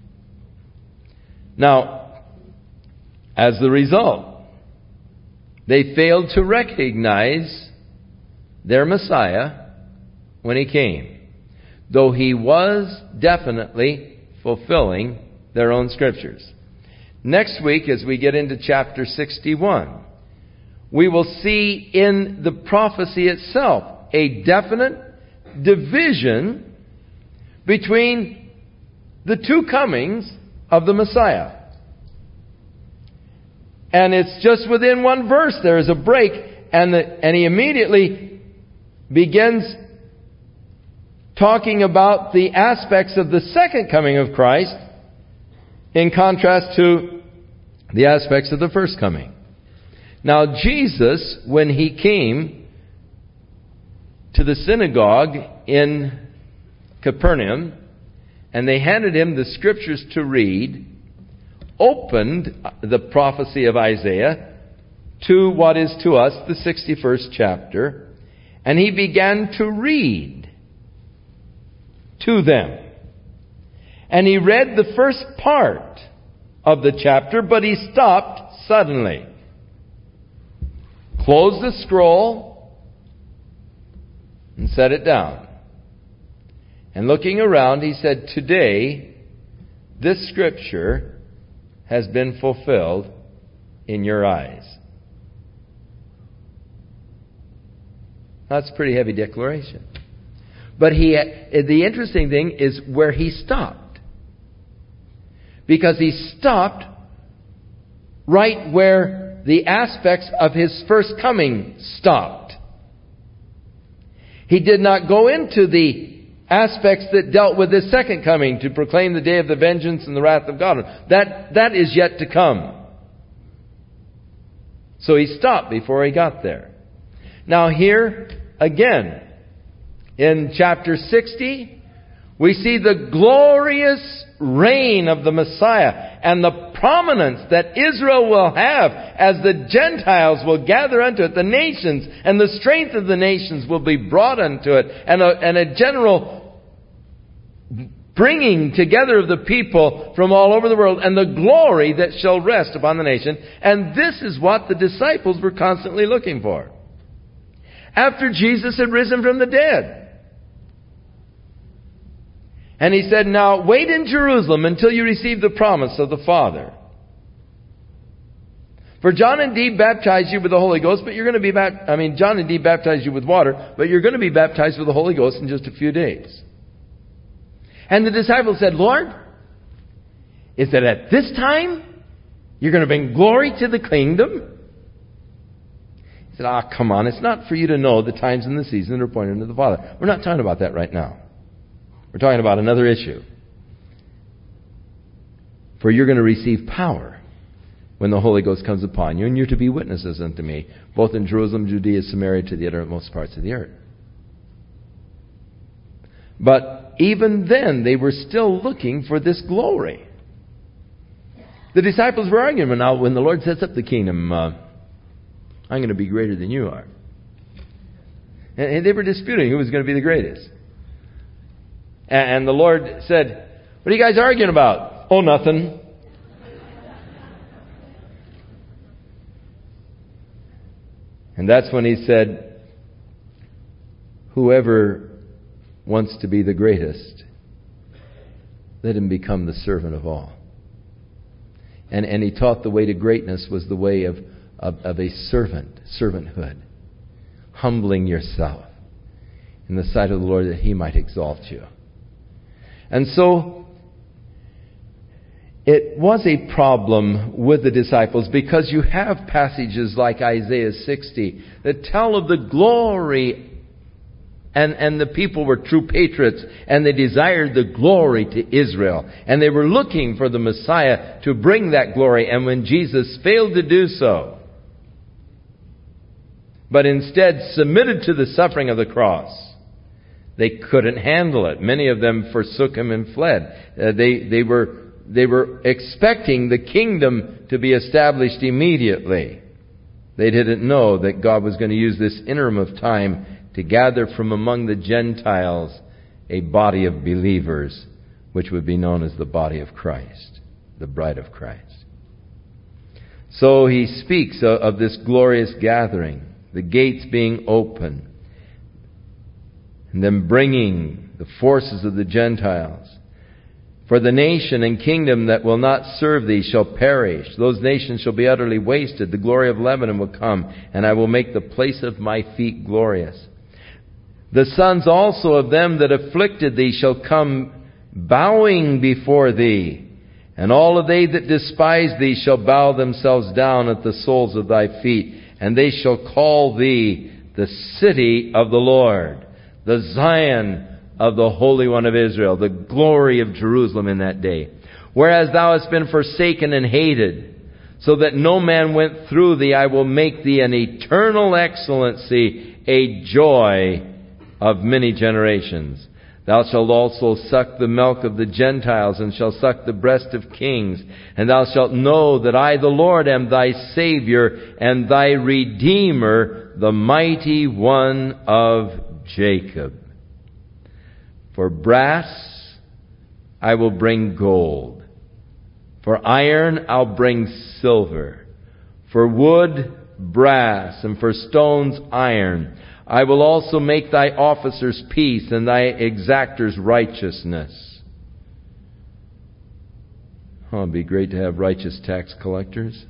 Now, as the result, they failed to recognize their Messiah when He came, though He was definitely fulfilling their own scriptures. Next week, as we get into chapter 61, we will see in the prophecy itself a definite division between the two comings of the Messiah. And it's just within one verse there is a break, and he immediately begins talking about the aspects of the second coming of Christ in contrast to the aspects of the first coming. Now, Jesus, when He came to the synagogue in Capernaum, and they handed Him the scriptures to read, opened the prophecy of Isaiah to what is to us the 61st chapter, and He began to read to them. And He read the first part of the chapter, but He stopped suddenly, closed the scroll, and set it down. And looking around, He said, "Today, this scripture has been fulfilled in your eyes." That's a pretty heavy declaration. But the interesting thing is where He stopped. Because He stopped right where the aspects of His first coming stopped. He did not go into the aspects that dealt with His second coming to proclaim the day of the vengeance and the wrath of God. That is yet to come. So He stopped before He got there. Now here, again, in chapter 60, we see the glorious reign of the Messiah and the prominence that Israel will have as the Gentiles will gather unto it, the nations, and the strength of the nations will be brought unto it, and a general bringing together of the people from all over the world, and the glory that shall rest upon the nation. And this is what the disciples were constantly looking for. After Jesus had risen from the dead. And He said, "Now wait in Jerusalem until you receive the promise of the Father. For John indeed baptized you with the Holy Ghost, but you're going to be John indeed baptized you with water, but you're going to be baptized with the Holy Ghost in just a few days." And the disciples said, "Lord, is that at this time you're going to bring glory to the kingdom?" He said, "Come on, it's not for you to know the times and the seasons that are appointed unto the Father." We're not talking about that right now. We're talking about another issue. "For you're going to receive power when the Holy Ghost comes upon you, and you're to be witnesses unto me, both in Jerusalem, Judea, Samaria, to the uttermost parts of the earth." But even then, they were still looking for this glory. The disciples were arguing, "Now, when the Lord sets up the kingdom, I'm going to be greater than you are." And they were disputing who was going to be the greatest. And the Lord said, "What are you guys arguing about?" "Oh, nothing." And that's when He said, "Whoever wants to be the greatest, let him become the servant of all." And He taught the way to greatness was the way of a servanthood, humbling yourself in the sight of the Lord that He might exalt you. And so, it was a problem with the disciples because you have passages like Isaiah 60 that tell of the glory, and the people were true patriots, and they desired the glory to Israel. And they were looking for the Messiah to bring that glory. And when Jesus failed to do so, but instead submitted to the suffering of the cross, they couldn't handle it. Many of them forsook Him and fled. They were expecting the kingdom to be established immediately. They didn't know that God was going to use this interim of time to gather from among the Gentiles a body of believers, which would be known as the body of Christ, the bride of Christ. So He speaks of this glorious gathering, the gates being open, and then bringing the forces of the Gentiles. For the nation and kingdom that will not serve Thee shall perish. Those nations shall be utterly wasted. The glory of Lebanon will come, and I will make the place of my feet glorious. The sons also of them that afflicted Thee shall come bowing before Thee, and all of they that despise Thee shall bow themselves down at the soles of Thy feet, and they shall call Thee the city of the Lord, the Zion of the Holy One of Israel, the glory of Jerusalem in that day. Whereas Thou hast been forsaken and hated, so that no man went through Thee, I will make Thee an eternal excellency, a joy of many generations. Thou shalt also suck the milk of the Gentiles, and shalt suck the breast of kings. And thou shalt know that I, the Lord, am thy Savior, and thy Redeemer, the mighty one of Jacob. For brass I will bring gold. For iron I'll bring silver. For wood, brass, and for stones, iron. I will also make thy officers peace, and thy exactors righteousness. Oh, it'd be great to have righteous tax collectors.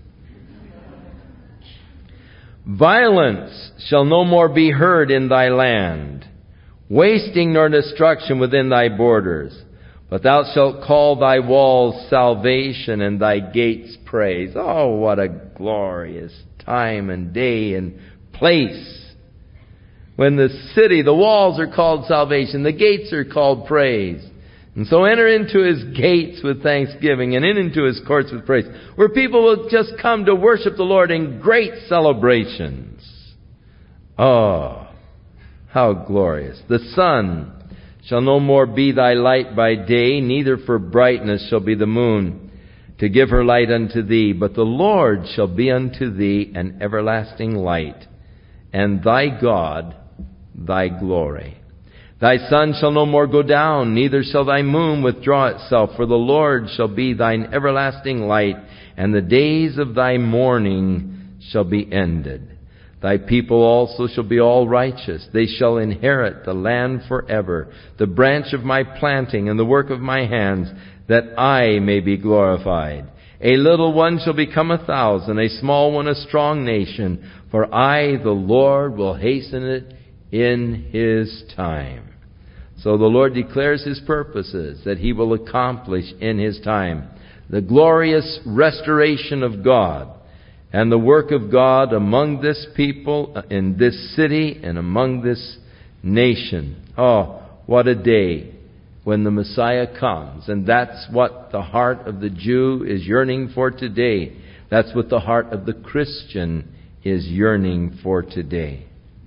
Violence shall no more be heard in thy land, wasting nor destruction within thy borders. But thou shalt call thy walls salvation, and thy gates praise. Oh, what a glorious time and day and place. When the city, the walls are called salvation, the gates are called praise. And so enter into His gates with thanksgiving and into His courts with praise, where people will just come to worship the Lord in great celebrations. Oh, how glorious. The sun shall no more be thy light by day, neither for brightness shall be the moon to give her light unto thee. But the Lord shall be unto thee an everlasting light, and thy God thy glory. Thy sun shall no more go down, neither shall thy moon withdraw itself, for the Lord shall be thine everlasting light, and the days of thy mourning shall be ended. Thy people also shall be all righteous. They shall inherit the land forever, the branch of my planting and the work of my hands, that I may be glorified. A little one shall become 1,000, a small one a strong nation. For I, the Lord, will hasten it in His time. So the Lord declares His purposes that He will accomplish in His time. The glorious restoration of God and the work of God among this people, in this city, and among this nation. Oh, what a day when the Messiah comes. And that's what the heart of the Jew is yearning for today. That's what the heart of the Christian is yearning for today.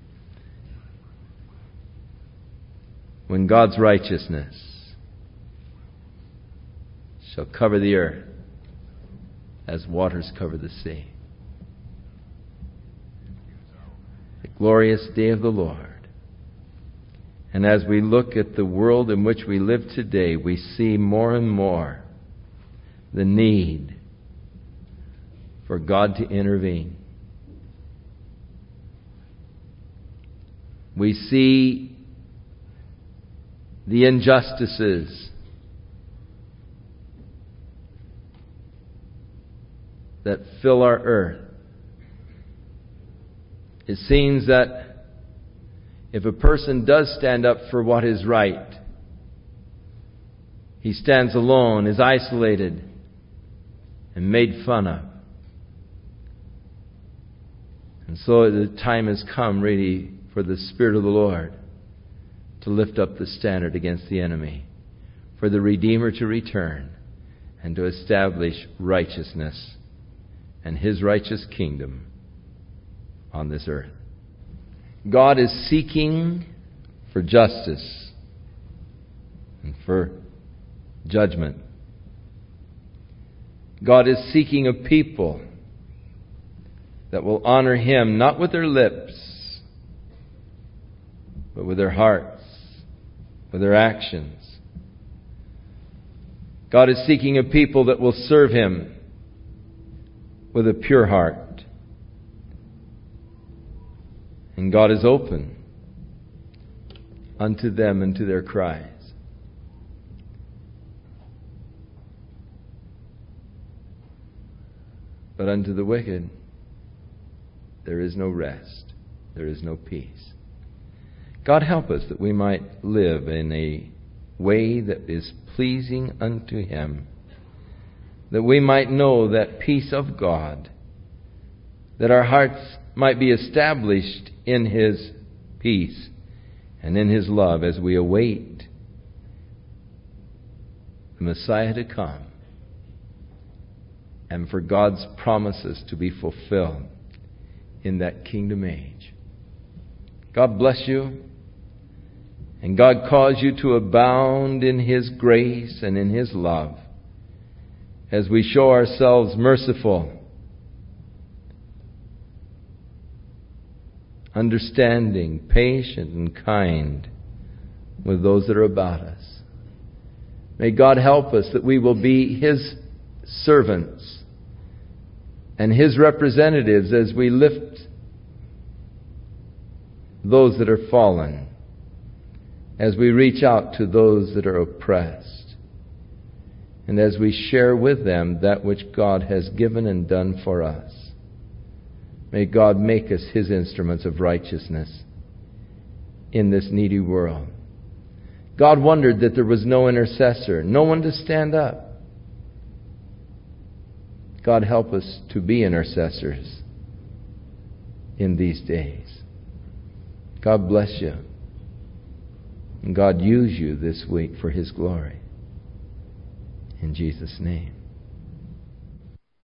When God's righteousness shall cover the earth as waters cover the sea. The glorious day of the Lord. And as we look at the world in which we live today, we see more and more the need for God to intervene. We see the injustices that fill our earth. It seems that if a person does stand up for what is right, he stands alone, is isolated, and made fun of. And so the time has come really for the Spirit of the Lord to lift up the standard against the enemy, for the Redeemer to return and to establish righteousness and His righteous kingdom on this earth. God is seeking for justice and for judgment. God is seeking a people that will honor Him not with their lips, but with their hearts, with their actions. God is seeking a people that will serve Him with a pure heart. And God is open unto them and to their cries. But unto the wicked there is no rest, there is no peace. God help us that we might live in a way that is pleasing unto Him, that we might know that peace of God, that our hearts might be established in His peace and in His love as we await the Messiah to come and for God's promises to be fulfilled in that kingdom age. God bless you, and God cause you to abound in His grace and in His love as we show ourselves merciful, understanding, patient, and kind with those that are about us. May God help us that we will be His servants and His representatives as we lift those that are fallen, as we reach out to those that are oppressed, and as we share with them that which God has given and done for us. May God make us His instruments of righteousness in this needy world. God wondered that there was no intercessor, no one to stand up. God help us to be intercessors in these days. God bless you. And God use you this week for His glory. In Jesus' name.